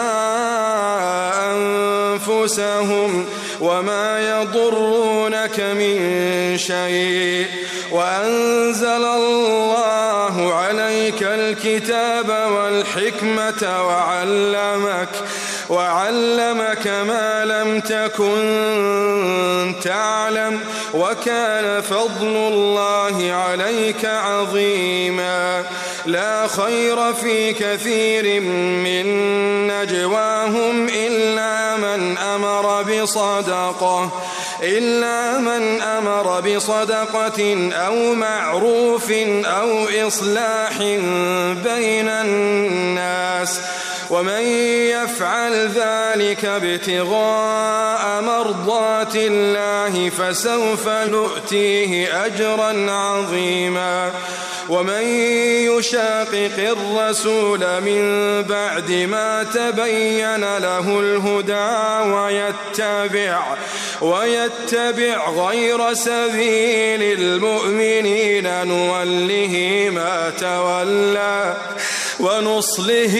أنفسهم وما يضرونك من شيء وأنزل الله عليك الكتاب والحكمة وعلمك وعلمك ما لم تكن تعلم وكان فضل الله عليك عظيما لا خير في كثير من نجواهم إلا من أمر بصدقة إلا من أمر بصدقة أو معروف أو إصلاح بين الناس ومن يفعل ذلك ابتغاء مرضات الله فسوف نؤتيه أجرا عظيما ومن يشاقق الرسول من بعد ما تبين له الهدى ويتبع ويتبع غير سبيل المؤمنين نوله ما تولى ونصله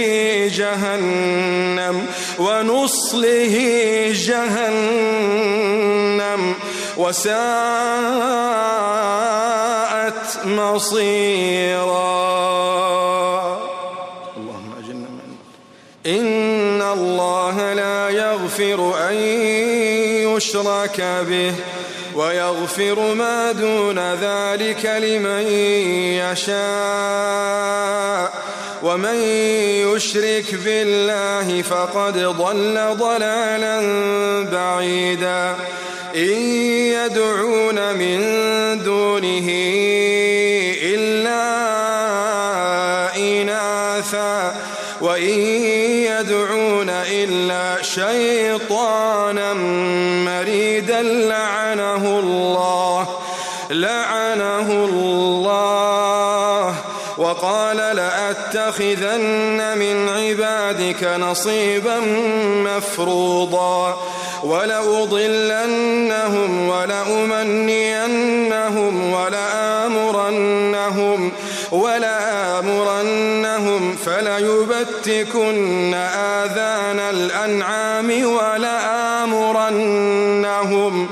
جهنم ونصله جهنم وساءت مصيرا اللهم أجرنا من إن الله لا يغفر أن يشرك به ويغفر ما دون ذلك لمن يشاء ومن يشرك بالله فقد ضل ضلالا بعيدا إن يدعون من دونه إلا إناثا وإن يدعون إلا شيطانا مريدا لعنه الله لعنه الله وقال لأ لأتخذن من عبادك نصيبا مفروضا ولأضلنهم ولأمنينهم ولآمرنهم ولآمرنهم فليبتكن آذان الأنعام ولآمرنهم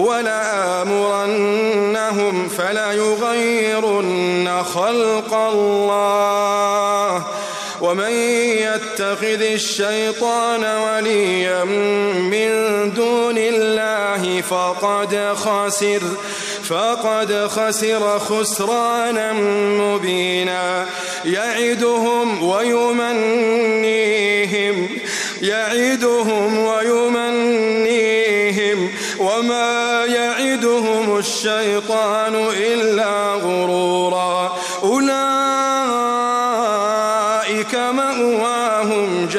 ولآمرنهم فليغيرن خلق الله ومن يتخذ الشيطان وليا من دون الله فقد خسر فقد خسر خسرانا مبينا يعدهم ويمنيهم يعدهم ويمنيهم وما يعدهم الشيطان إلا غرورا أولئك مأواهم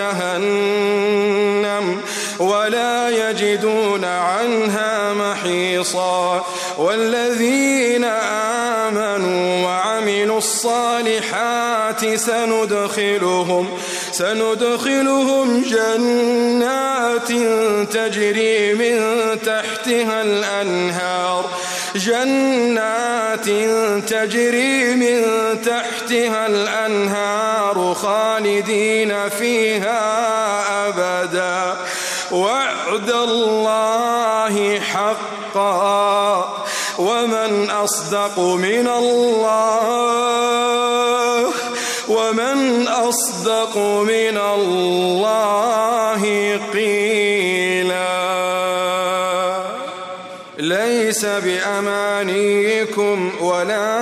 جهنم ولا يجدون عنها محيصا والذين آمنوا وعملوا الصالحات سندخلهم سندخلهم جنات تجري من تحتها الأنهار جنات تجري من تحتها الأنهار خالدين فيها أبدا وعد الله حقا ومن أصدق من الله ومن أصدق من الله قيلا ليس بأمانيكم ولا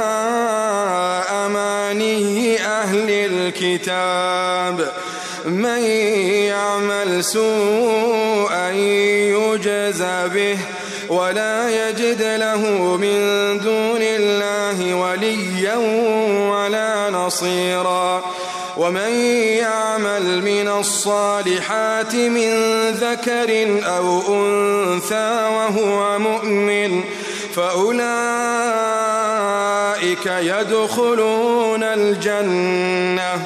أماني أهل الكتاب من يعمل سوءا يجز به ولا يجد له من دون الله وليا ولا نصيرا ومن يعمل من الصالحات من ذكر أو أنثى وهو مؤمن فأولئك يدخلون الجنة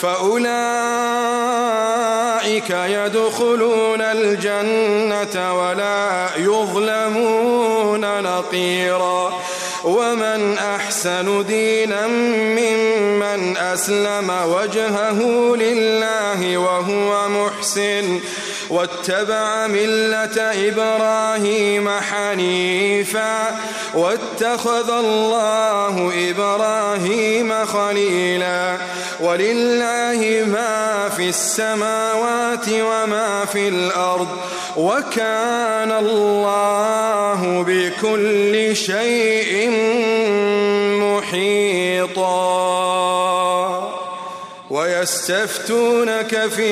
فأولئك يدخلون الجنة ولا يظلمون نقيرا ومن أحسن دينا ممن أسلم وجهه لله وهو محسن واتبع ملة إبراهيم حنيفا واتخذ الله إبراهيم خليلا ولله ما في السماوات وما في الأرض وكان الله بكل شيء محيطا ويستفتونك في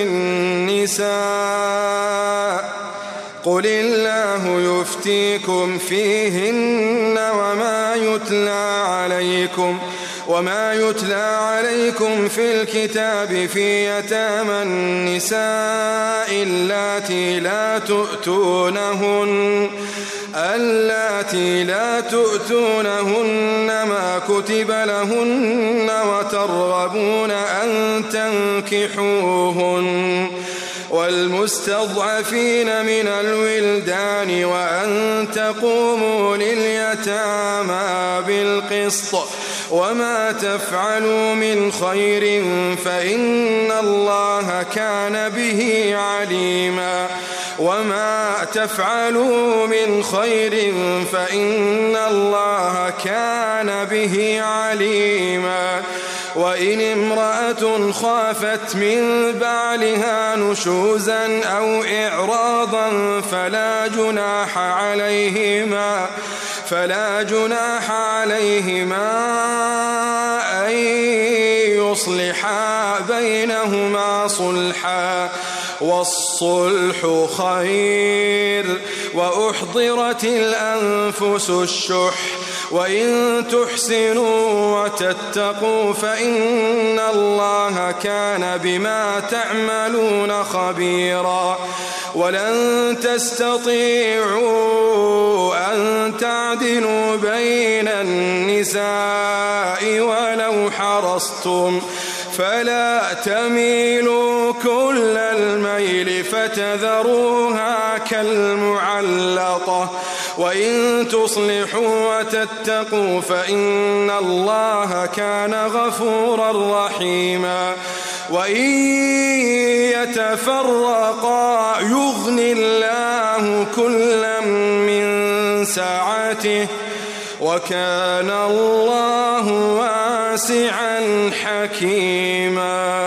النساء قل الله يفتيكم فيهن وما يتلى عليكم وما يتلى عليكم في الكتاب في يتامى النساء اللاتي لا تؤتونهن اللاتي لا تؤتونهن ما كتب لهن وترغبون أن تنكحوهن والمستضعفين من الولدان وأن تقوموا لليتامى بالقسط وما تفعلوا من خير فإن الله كان به عليما وما تفعلوا من خير فإن الله كان به عليما وإن امرأة خافت من بعلها نشوزا أو إعراضا فلا جناح عليهما فلا جناح عليهما أن يصلحا بينهما صلحا والصلح خير وأحضرت الأنفس الشح وإن تحسنوا وتتقوا فإن الله كان بما تعملون خبيرا ولن تستطيعوا أن تعدلوا بين النساء ولو حرصتم فلا تميلوا كل الميل فتذروها كالمعلقة وإن تصلحوا وتتقوا فإن الله كان غفورا رحيما وإن يتفرقا يغني الله كلا من سعته وكان الله واسعا حكيما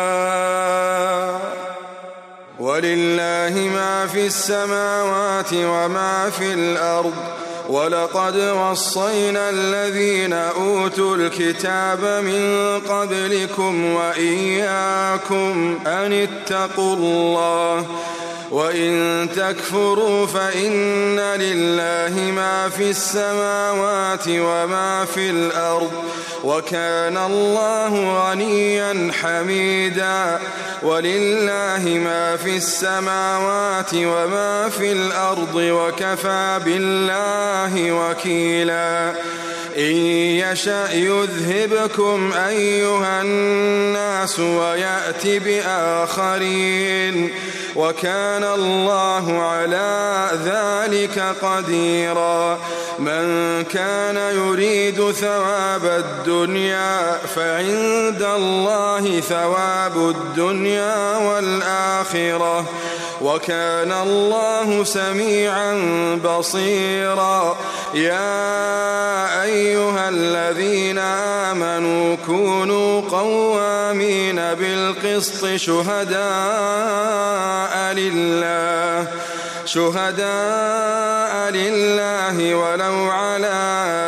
ولله ما في السماوات وما في الأرض ولقد وصينا الذين أوتوا الكتاب من قبلكم وإياكم أن اتقوا الله وإن تكفروا فإن لله ما في السماوات وما في الأرض وكان الله غنيا حميدا ولله ما في السماوات وما في الأرض وكفى بالله وكيلا إن يشأ يذهبكم أيها الناس ويأت بآخرين وكان الله على ذلك قديرا من كان يريد ثواب الدنيا فعند الله ثواب الدنيا والآخرة وكان الله سميعا بصيرا يا أيها الذين آمنوا كونوا قوامين بالقسط شهداء لله شهداء لله ولو على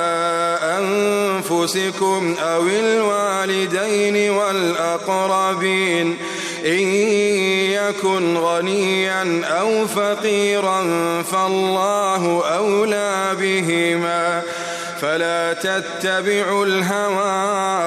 أنفسكم أو الوالدين والأقربين إن يكن غنيا أو فقيرا فالله أولى بهما فلا تتبعوا الهوى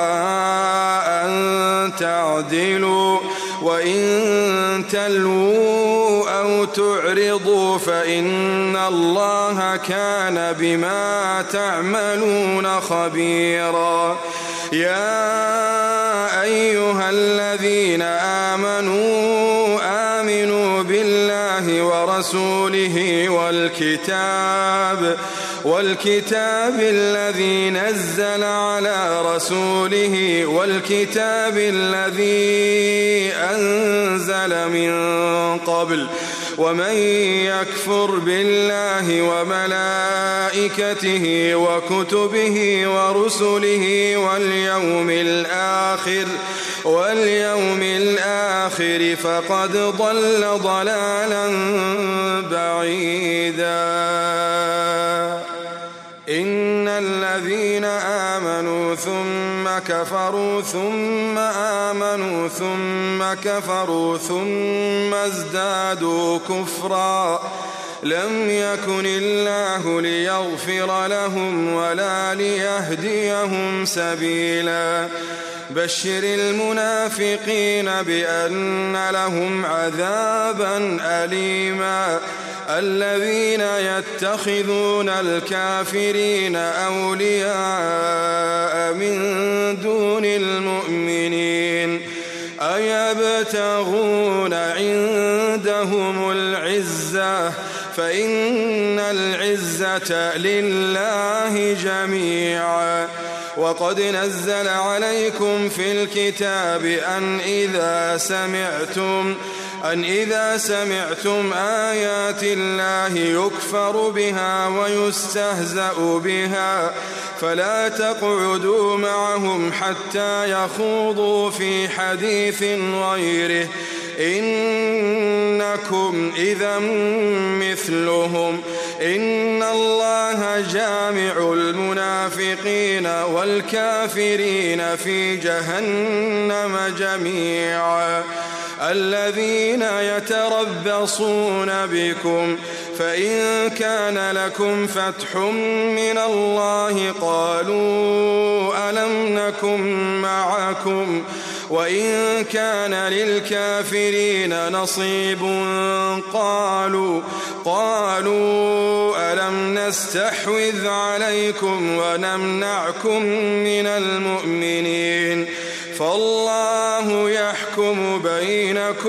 أن تعدلوا وإن تلووا أو تعرضوا فإن الله كان بما تعملون خبيرا يا أيها الذين آمنوا آمنوا بالله ورسوله والكتاب والكتاب الذي نزل على رسوله والكتاب الذي أنزل من قبل ومن يكفر بالله وملائكته وكتبه ورسله واليوم الآخر واليوم الآخر فقد ضل ضلالا بعيدا إن الذين آمنوا ثم كفروا ثم آمنوا ثم كفروا ثم ازدادوا كفرا لم يكن الله ليغفر لهم ولا ليهديهم سبيلا بشر المنافقين بأن لهم عذابا أليما الذين يتخذون الكافرين أولياء من دون المؤمنين أيبتغون عندهم العزة فإن العزة لله جميعا وقد نزل عليكم في الكتاب أن إذا سمعتم أن إذا سمعتم آيات الله يكفر بها ويستهزأ بها فلا تقعدوا معهم حتى يخوضوا في حديث غيره إنكم إذا مثلهم إن الله جامع المنافقين والكافرين في جهنم جميعا الذين يتربصون بكم فإن كان لكم فتح من الله قالوا ألم نكن معكم وإن كان للكافرين نصيب قالوا قالوا ألم نستحوذ عليكم ونمنعكم من المؤمنين فالله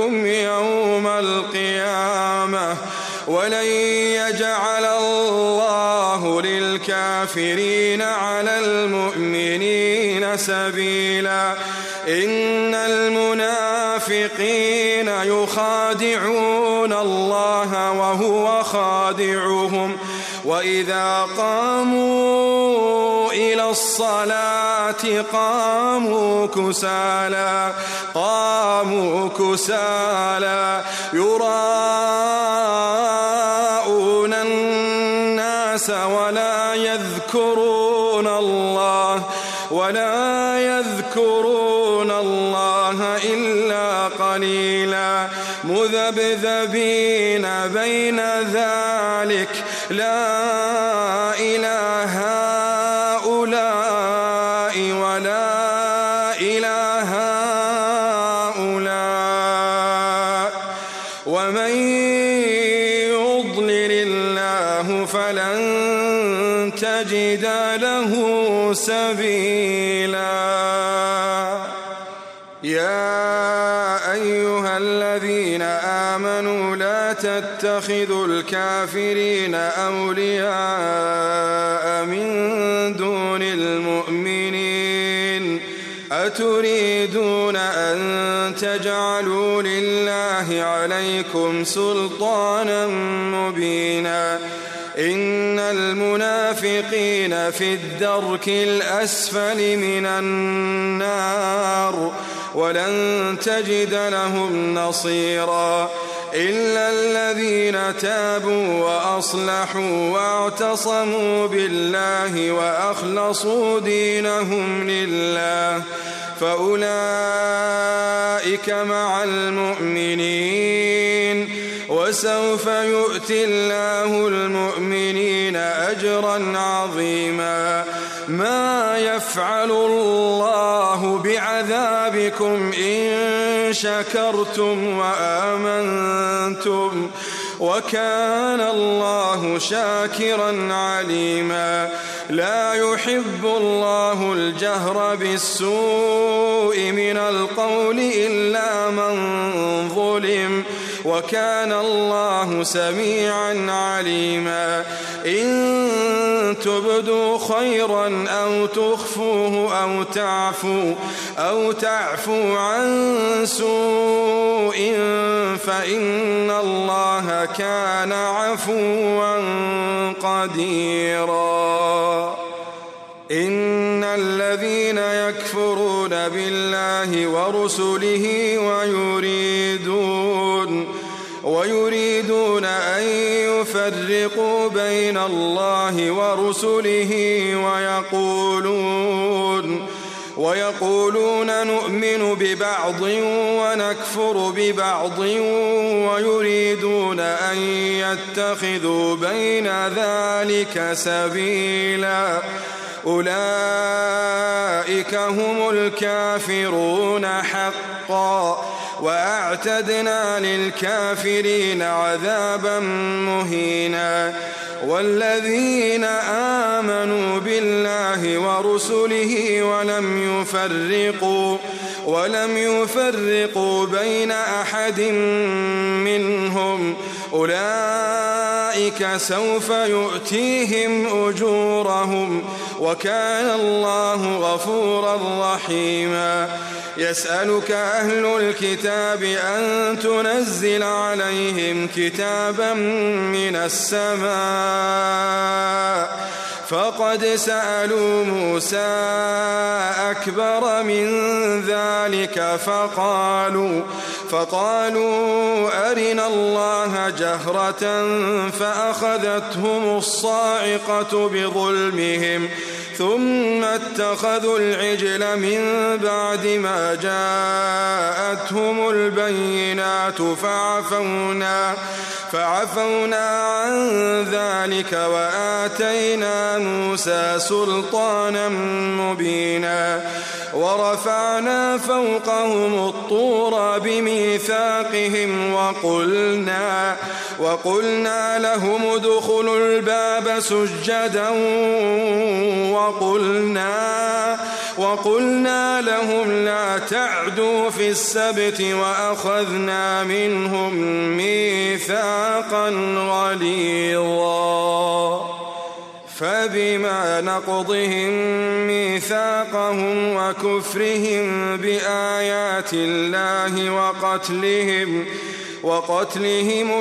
عليكم يوم القيامة ولن يجعل الله للكافرين على المؤمنين سبيلا إن المنافقين يخادعون الله وهو خادعهم وإذا قاموا إلى الصلاة قاموا كسالى قاموا كسالى يراءون الناس ولا يذكرون الله ولا يذكرون الله إلا قليلا مذبذبين بين ذلك لا إله هؤلاء ولا إله هؤلاء ومن يضلل الله فلن تجد له سبيلا يا أيها الذين آمنوا لا تتخذوا الكافرين أولياء من دون المؤمنين أتريدون أن تجعلوا لله عليكم سلطانا مبينا إن المنافقين في الدرك الأسفل من النار ولن تجد لهم نصيرا إلا الذين تابوا وأصلحوا واعتصموا بالله وأخلصوا دينهم لله فأولئك مع المؤمنين وسوف يؤتي الله المؤمنين أجرا عظيما ما يفعل الله بعذابكم إن شكرتم وآمنتم وكان الله شاكرا عليما لا يحب الله الجهر بالسوء من القول إلا من ظلم وكان الله سميعا عليما إن تبدوا خيرا أو تخفوه أو تعفوا أو تعفوا عن سوء فإن الله كان عفوا قديرا إن الذين يكفرون بالله ورسله ويريدون ويريدون أن يفرقوا بين الله ورسله ويقولون ويقولون نؤمن ببعض ونكفر ببعض ويريدون أن يتخذوا بين ذلك سبيلا أولئك هم الكافرون حقا وأعتدنا للكافرين عذابا مهينا والذين آمنوا بالله ورسله ولم يفرقوا ولم يفرقوا بين أحد منهم أولئك سوف يؤتيهم أجورهم وكان الله غفورا رحيما يسألك أهل الكتاب أن تنزل عليهم كتابا من السماء فقد سألوا موسى أكبر من ذلك فقالوا فقالوا أرنا الله جهرة فأخذتهم الصاعقة بظلمهم ثم اتخذوا العجل من بعد ما جاءتهم البينات فعفونا فعفونا عن ذلك وآتينا موسى سلطانا مبينا ورفعنا فوقهم الطور بميثاقهم وقلنا وقلنا لهم ادخلوا الباب سجدا وقلنا وقلنا لهم لا تعدوا في السبت وأخذنا منهم ميثاقا غليظا فبما نقضهم ميثاقهم وكفرهم بآيات الله وقتلهم وقتلهم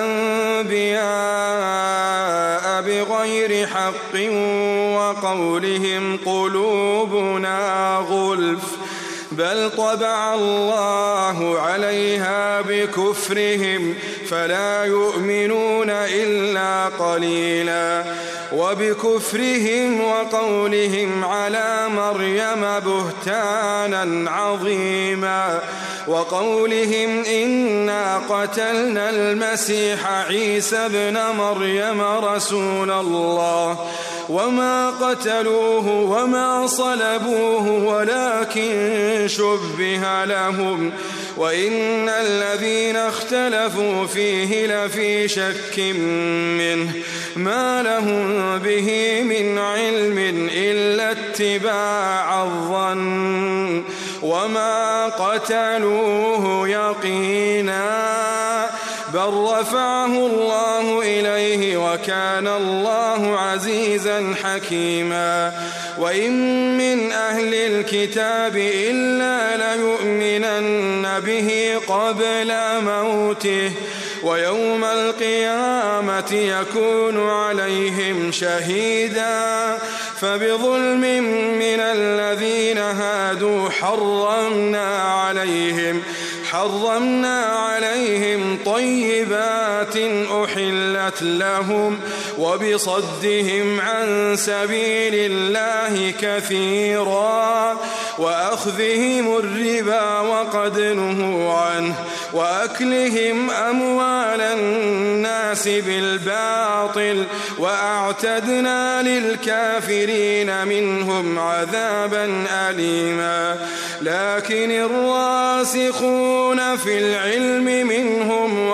الأنبياء بغير حق وقولهم قلوبنا غلف بل طبع الله عليها بكفرهم فلا يؤمنون إلا قليلا وبكفرهم وقولهم على مريم بهتانا عظيما وقولهم إنا قتلنا المسيح عيسى ابن مريم رسول الله وما قتلوه وما صلبوه ولكن شبه لهم وإن الذين اختلفوا فيه لفي شك منه ما لهم به من علم إلا اتباع الظن وما قتلوه يقينا بل رفعه الله إليه وكان الله عزيزا حكيما وإن من أهل الكتاب إلا ليؤمنن به قبل موته ويوم القيامة يكون عليهم شهيدا فبظلم من الذين هادوا حرمنا عليهم حرمنا عليهم طيبات أحلت لهم وبصدهم عن سبيل الله كثيرا وأخذهم الربا وقد نهوا عنه وأكلهم أموال الناس بالباطل وأعتدنا للكافرين منهم عذابا أليما لكن الراسخون في العلم منهم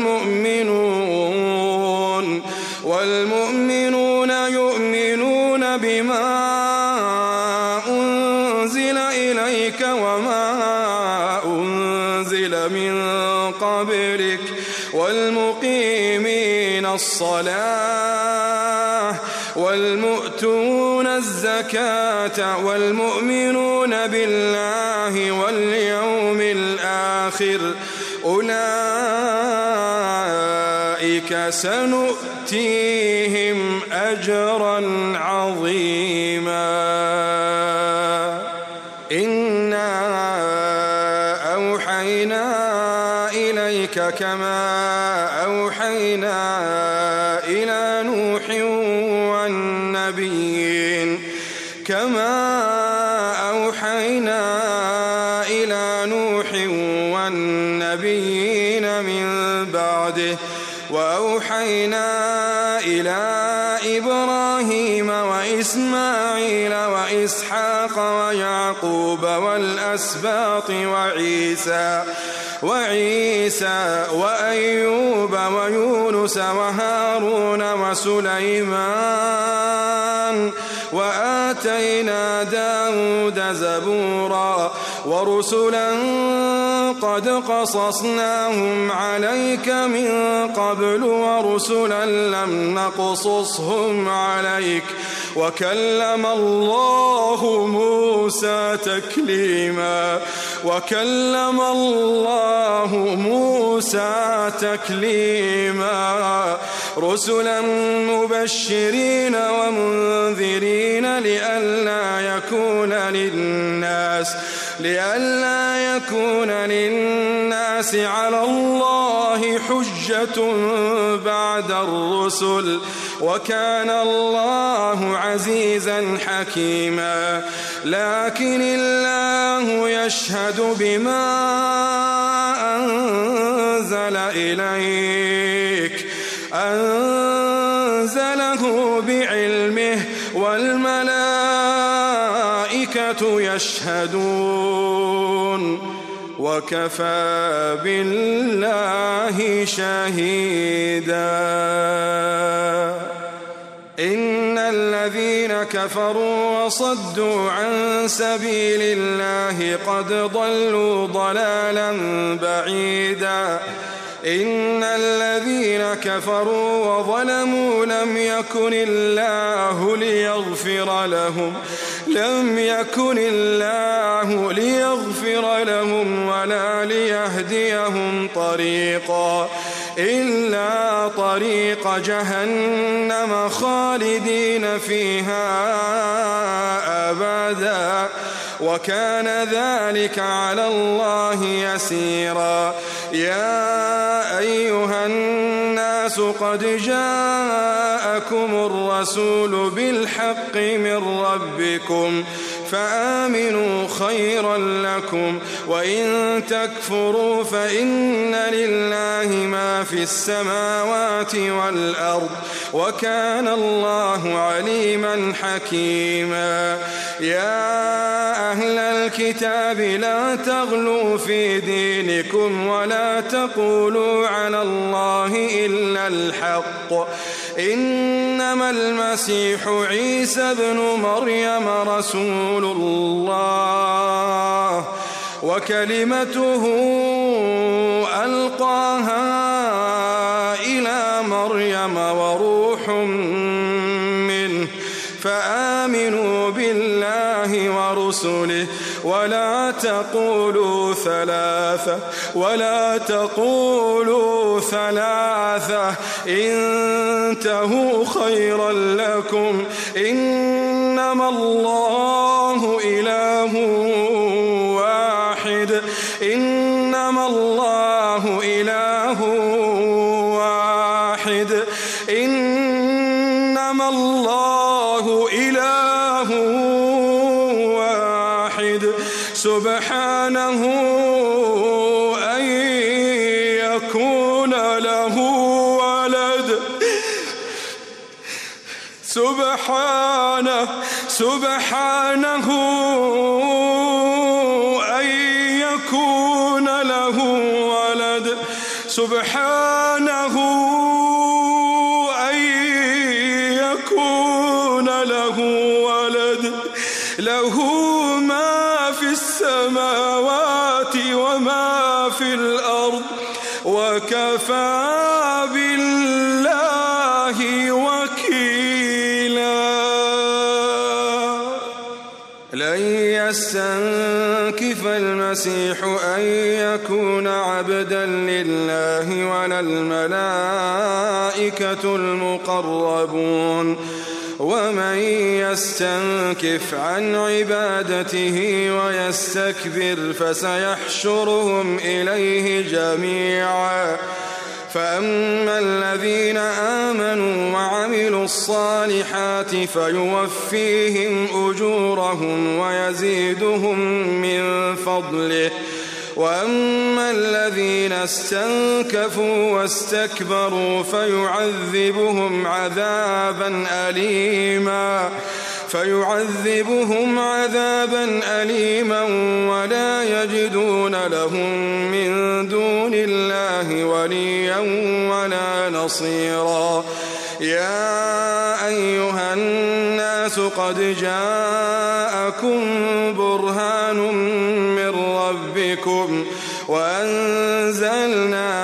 والمؤمنون والمؤمنون يؤمنون بما أنزل إليك وما أنزل من قبلك والمقيمين الصلاة والمؤتون الزكاة والمؤمنون بالله واليوم الآخر أولئك سنؤتيهم أجرا عظيما إنا أوحينا إليك كما أوحينا إلى نوح والنبيين كما أوحينا إلى نوح والنبيين من بعده وأوحينا إلى إبراهيم وإسماعيل وإسحاق ويعقوب والأسباط وعيسى وعيسى وأيوب ويونس وهارون وسليمان وآتينا داود زبورا ورسلا قد قصصناهم عليك من قبل ورسلا لم نقصصهم عليك وكلم الله موسى تكليما وكلم الله موسى تكليما رسلا مبشرين ومنذرين لئلا يكون للناس لئلا يكون للناس على الله حجة بعد الرسل وكان الله عزيزا حكيما لكن الله يشهد بما أنزل إليك أنزله بعلمه والملائكة يشهدون وكفى بالله شهيدا إن الذين كفروا وصدوا عن سبيل الله قد ضلوا ضلالا بعيدا إن الذين كفروا وظلموا لم يكن الله ليغفر لهم لم يكن الله ليغفر لهم ولا ليهديهم طريقا إلا طريق جهنم خالدين فيها أبدا وكان ذلك على الله يسيرا يا أيها الناس قد جاءكم الرسول بالحق من ربكم فآمنوا خيرا لكم وإن تكفروا فإن لله ما في السماوات والأرض وكان الله عليما حكيما يا أهل الكتاب لا تغلوا في دينكم ولا تقولوا على الله إلا الحق إنما المسيح عيسى ابن مريم رسول الله وكلمته ألقاها إلى مريم وروح منه فآمنوا بالله ورسله ولا تقولوا ثلاثة ولا تقولوا ثلاثة انتهوا خيرا لكم إنما الله إله واحد إنما الله إله واحد إنما الله إله واحد سبحانه أن يكون له ولد سبحانه سبحانه أن يكون له ولد سبحانه أن يكون له ولد له ما في السماوات وما في الأرض وكفى بالله وكيلا لن يستنكف المسيح أن يكون عبدا لله ولا الملائكة المقربون ومن يستنكف عن عبادته ويستكبر فسيحشرهم إليه جميعا فأما الذين آمنوا وعملوا الصالحات فيوفيهم أجورهم ويزيدهم من فضله وأما الذين استنكفوا واستكبروا فيعذبهم عذابا أليما فيعذبهم عذابا أليما ولا يجدون لهم من دون الله وليا ولا نصيرا يا أيها الناس قد جاءكم برهان من ربكم وأنزلنا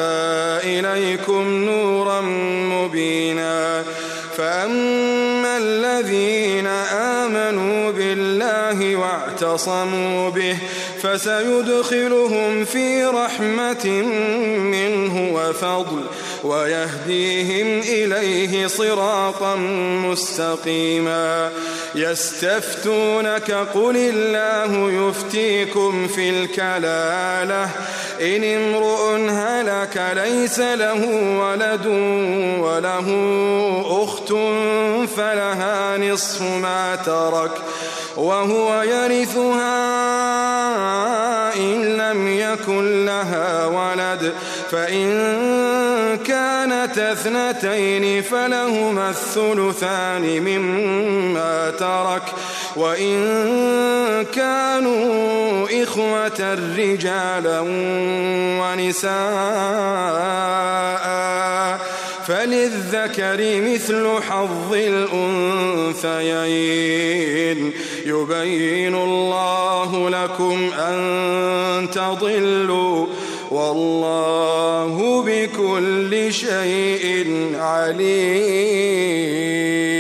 إليكم نورا مبينا فأما الذين آمنوا بالله واعتصموا به فسيدخلهم في رحمة منه وفضل ويهديهم إليه صراطا مستقيما يستفتونك قل الله يفتيكم في الكلالة إن امرؤ هلك ليس له ولد وله أخت فلها نصف ما ترك وهو يرثها إن لم يكن لها ولد فإن كانت اثنتين فلهما الثلثان مما ترك وإن كانوا إخوة رجالا ونساء فللذكر مثل حظ الأنثيين يبين الله لكم أن تضلوا والله بكل شيء عليم.